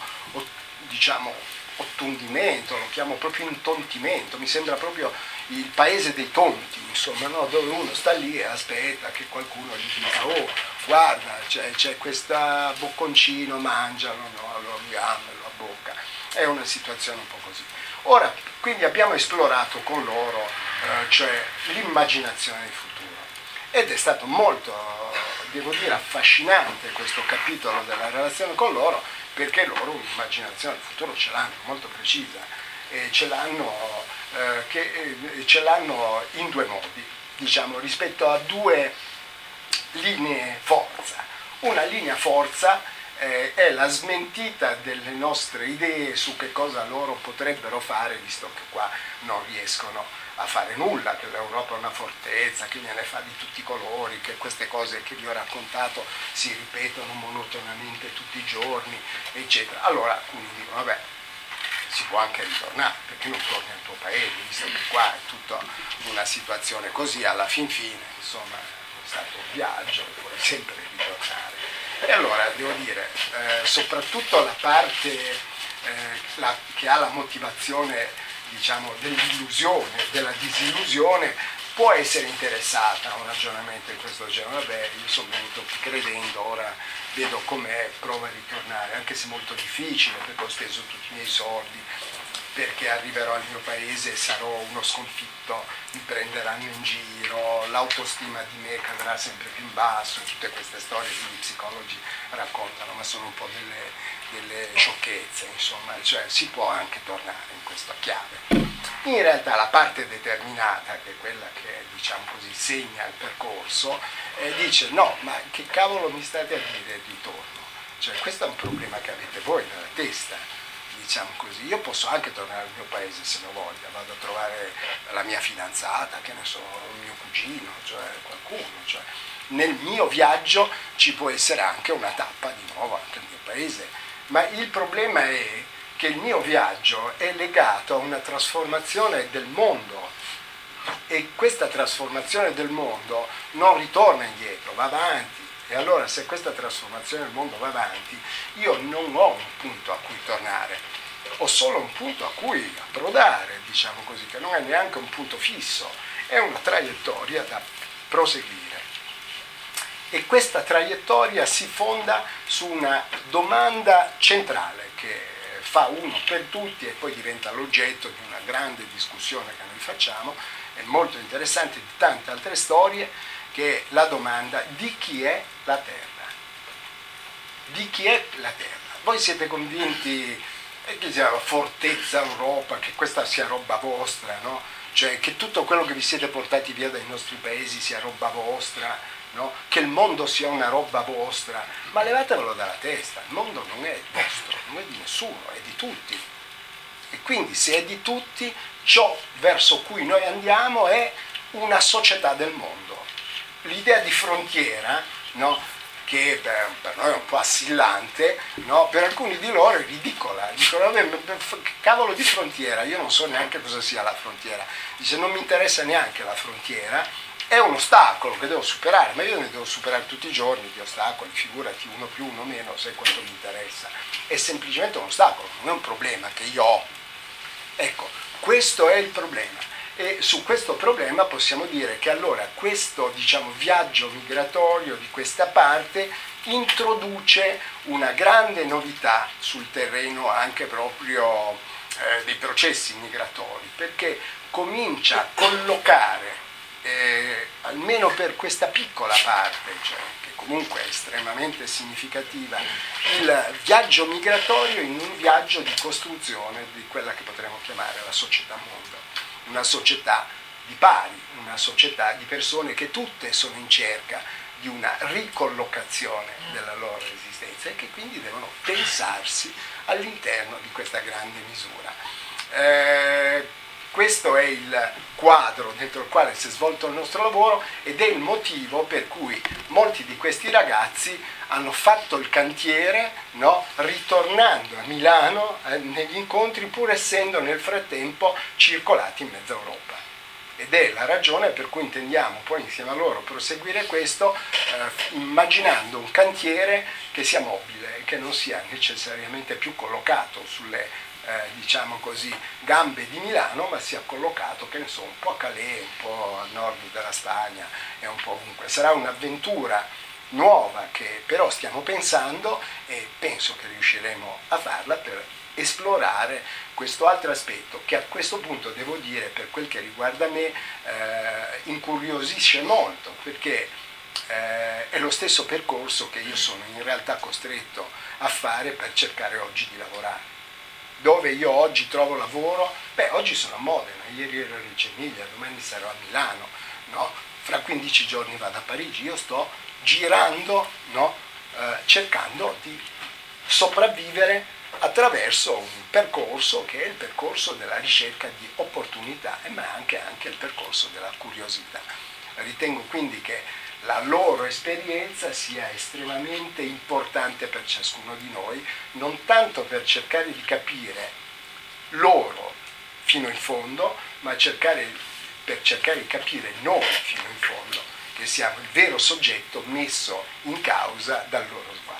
ottundimento, lo chiamo proprio intontimento, mi sembra proprio il paese dei tonti, insomma, no? Dove uno sta lì e aspetta che qualcuno gli dica: oh, guarda, c'è questa bocconcino, mangialo, no? Allora lui lo abbocca. È una situazione un po' così. Ora, quindi abbiamo esplorato con loro cioè l'immaginazione del futuro, ed è stato molto, devo dire, affascinante questo capitolo della relazione con loro, perché loro un'immaginazione del futuro ce l'hanno molto precisa, e ce l'hanno in due modi, rispetto a due linee forza. Una linea forza è la smentita delle nostre idee su che cosa loro potrebbero fare, visto che qua non riescono a fare nulla, che l'Europa è una fortezza, che gliene fa di tutti i colori, che queste cose che vi ho raccontato si ripetono monotonamente tutti i giorni, eccetera. Allora alcuni dicono: vabbè, si può anche ritornare, perché non torni al tuo paese, visto che qua è tutta una situazione così, alla fin fine, insomma, è stato un viaggio, vuoi sempre ritornare. E allora devo dire, soprattutto la parte che ha la motivazione dell'illusione, della disillusione, può essere interessata a un ragionamento in questo genere. Vabbè, io sono venuto qui credendo, ora vedo com'è, provo a ritornare, anche se è molto difficile, perché ho speso tutti i miei soldi, perché arriverò al mio paese e sarò uno sconfitto, mi prenderanno in giro, l'autostima di me cadrà sempre più in basso, tutte queste storie che gli psicologi raccontano, ma sono un po' delle sciocchezze, insomma, cioè si può anche tornare in questa chiave. In realtà la parte determinata, che è quella che segna il percorso, dice: no, ma che cavolo mi state a dire di ritorno? Cioè, questo è un problema che avete voi nella testa. Così, io posso anche tornare al mio paese se lo voglio, vado a trovare la mia fidanzata, che ne so, il mio cugino, cioè qualcuno, cioè nel mio viaggio ci può essere anche una tappa di nuovo anche al mio paese, ma il problema è che il mio viaggio è legato a una trasformazione del mondo, e questa trasformazione del mondo non ritorna indietro, va avanti, E allora se questa trasformazione del mondo va avanti, io non ho un punto a cui tornare, ho solo un punto a cui approdare, diciamo così, che non è neanche un punto fisso, è una traiettoria da proseguire. E questa traiettoria si fonda su una domanda centrale che fa uno per tutti e poi diventa l'oggetto di una grande discussione che noi facciamo, è molto interessante, di tante altre storie, che è la domanda di chi è la Terra. Di chi è la Terra? Voi siete convinti che sia fortezza Europa, che questa sia roba vostra, no? Cioè che tutto quello che vi siete portati via dai nostri paesi sia roba vostra, no? Che il mondo sia una roba vostra, ma levatevelo dalla testa, il mondo non è vostro, non è di nessuno, è di tutti. E quindi se è di tutti, ciò verso cui noi andiamo è una società del mondo. L'idea di frontiera, no? Che per noi è un po' assillante, no? Per alcuni di loro è ridicola. Dicono, vabbè, cavolo di frontiera, io non so neanche cosa sia la frontiera. Dice, non mi interessa neanche la frontiera, è un ostacolo che devo superare, ma io ne devo superare tutti i giorni di ostacoli, figurati, uno più, uno meno, sai quanto mi interessa. È semplicemente un ostacolo, non è un problema che io ho. Ecco, questo è il problema. E su questo problema possiamo dire che allora questo, diciamo, viaggio migratorio di questa parte introduce una grande novità sul terreno anche proprio dei processi migratori, perché comincia a collocare, almeno per questa piccola parte, cioè, che comunque è estremamente significativa, il viaggio migratorio in un viaggio di costruzione di quella che potremmo chiamare la società mondo. Una società di pari, una società di persone che tutte sono in cerca di una ricollocazione della loro esistenza e che quindi devono pensarsi all'interno di questa grande misura. Questo è il quadro dentro il quale si è svolto il nostro lavoro ed è il motivo per cui molti di questi ragazzi hanno fatto il cantiere, no? Ritornando a Milano negli incontri, pur essendo nel frattempo circolati in mezza Europa. Ed è la ragione per cui intendiamo poi insieme a loro proseguire questo, immaginando un cantiere che sia mobile e che non sia necessariamente più collocato sulle diciamo così, gambe di Milano, ma sia collocato, che ne so, un po' a Calais, un po' a nord della Spagna e un po' ovunque. Sarà un'avventura nuova che però stiamo pensando e penso che riusciremo a farla per esplorare questo altro aspetto che a questo punto devo dire, per quel che riguarda me, incuriosisce molto, perché è lo stesso percorso che io sono in realtà costretto a fare per cercare oggi di lavorare. Dove io oggi trovo lavoro? Beh, oggi sono a Modena, ieri ero a Reggio Emilia, domani sarò a Milano, no? Fra 15 giorni vado a Parigi, io sto girando, no? Cercando di sopravvivere attraverso un percorso che è il percorso della ricerca di opportunità, ma anche il percorso della curiosità. Ritengo quindi che la loro esperienza sia estremamente importante per ciascuno di noi, non tanto per cercare di capire loro fino in fondo, ma per cercare di capire noi fino in fondo, che siamo il vero soggetto messo in causa dal loro sbaglio.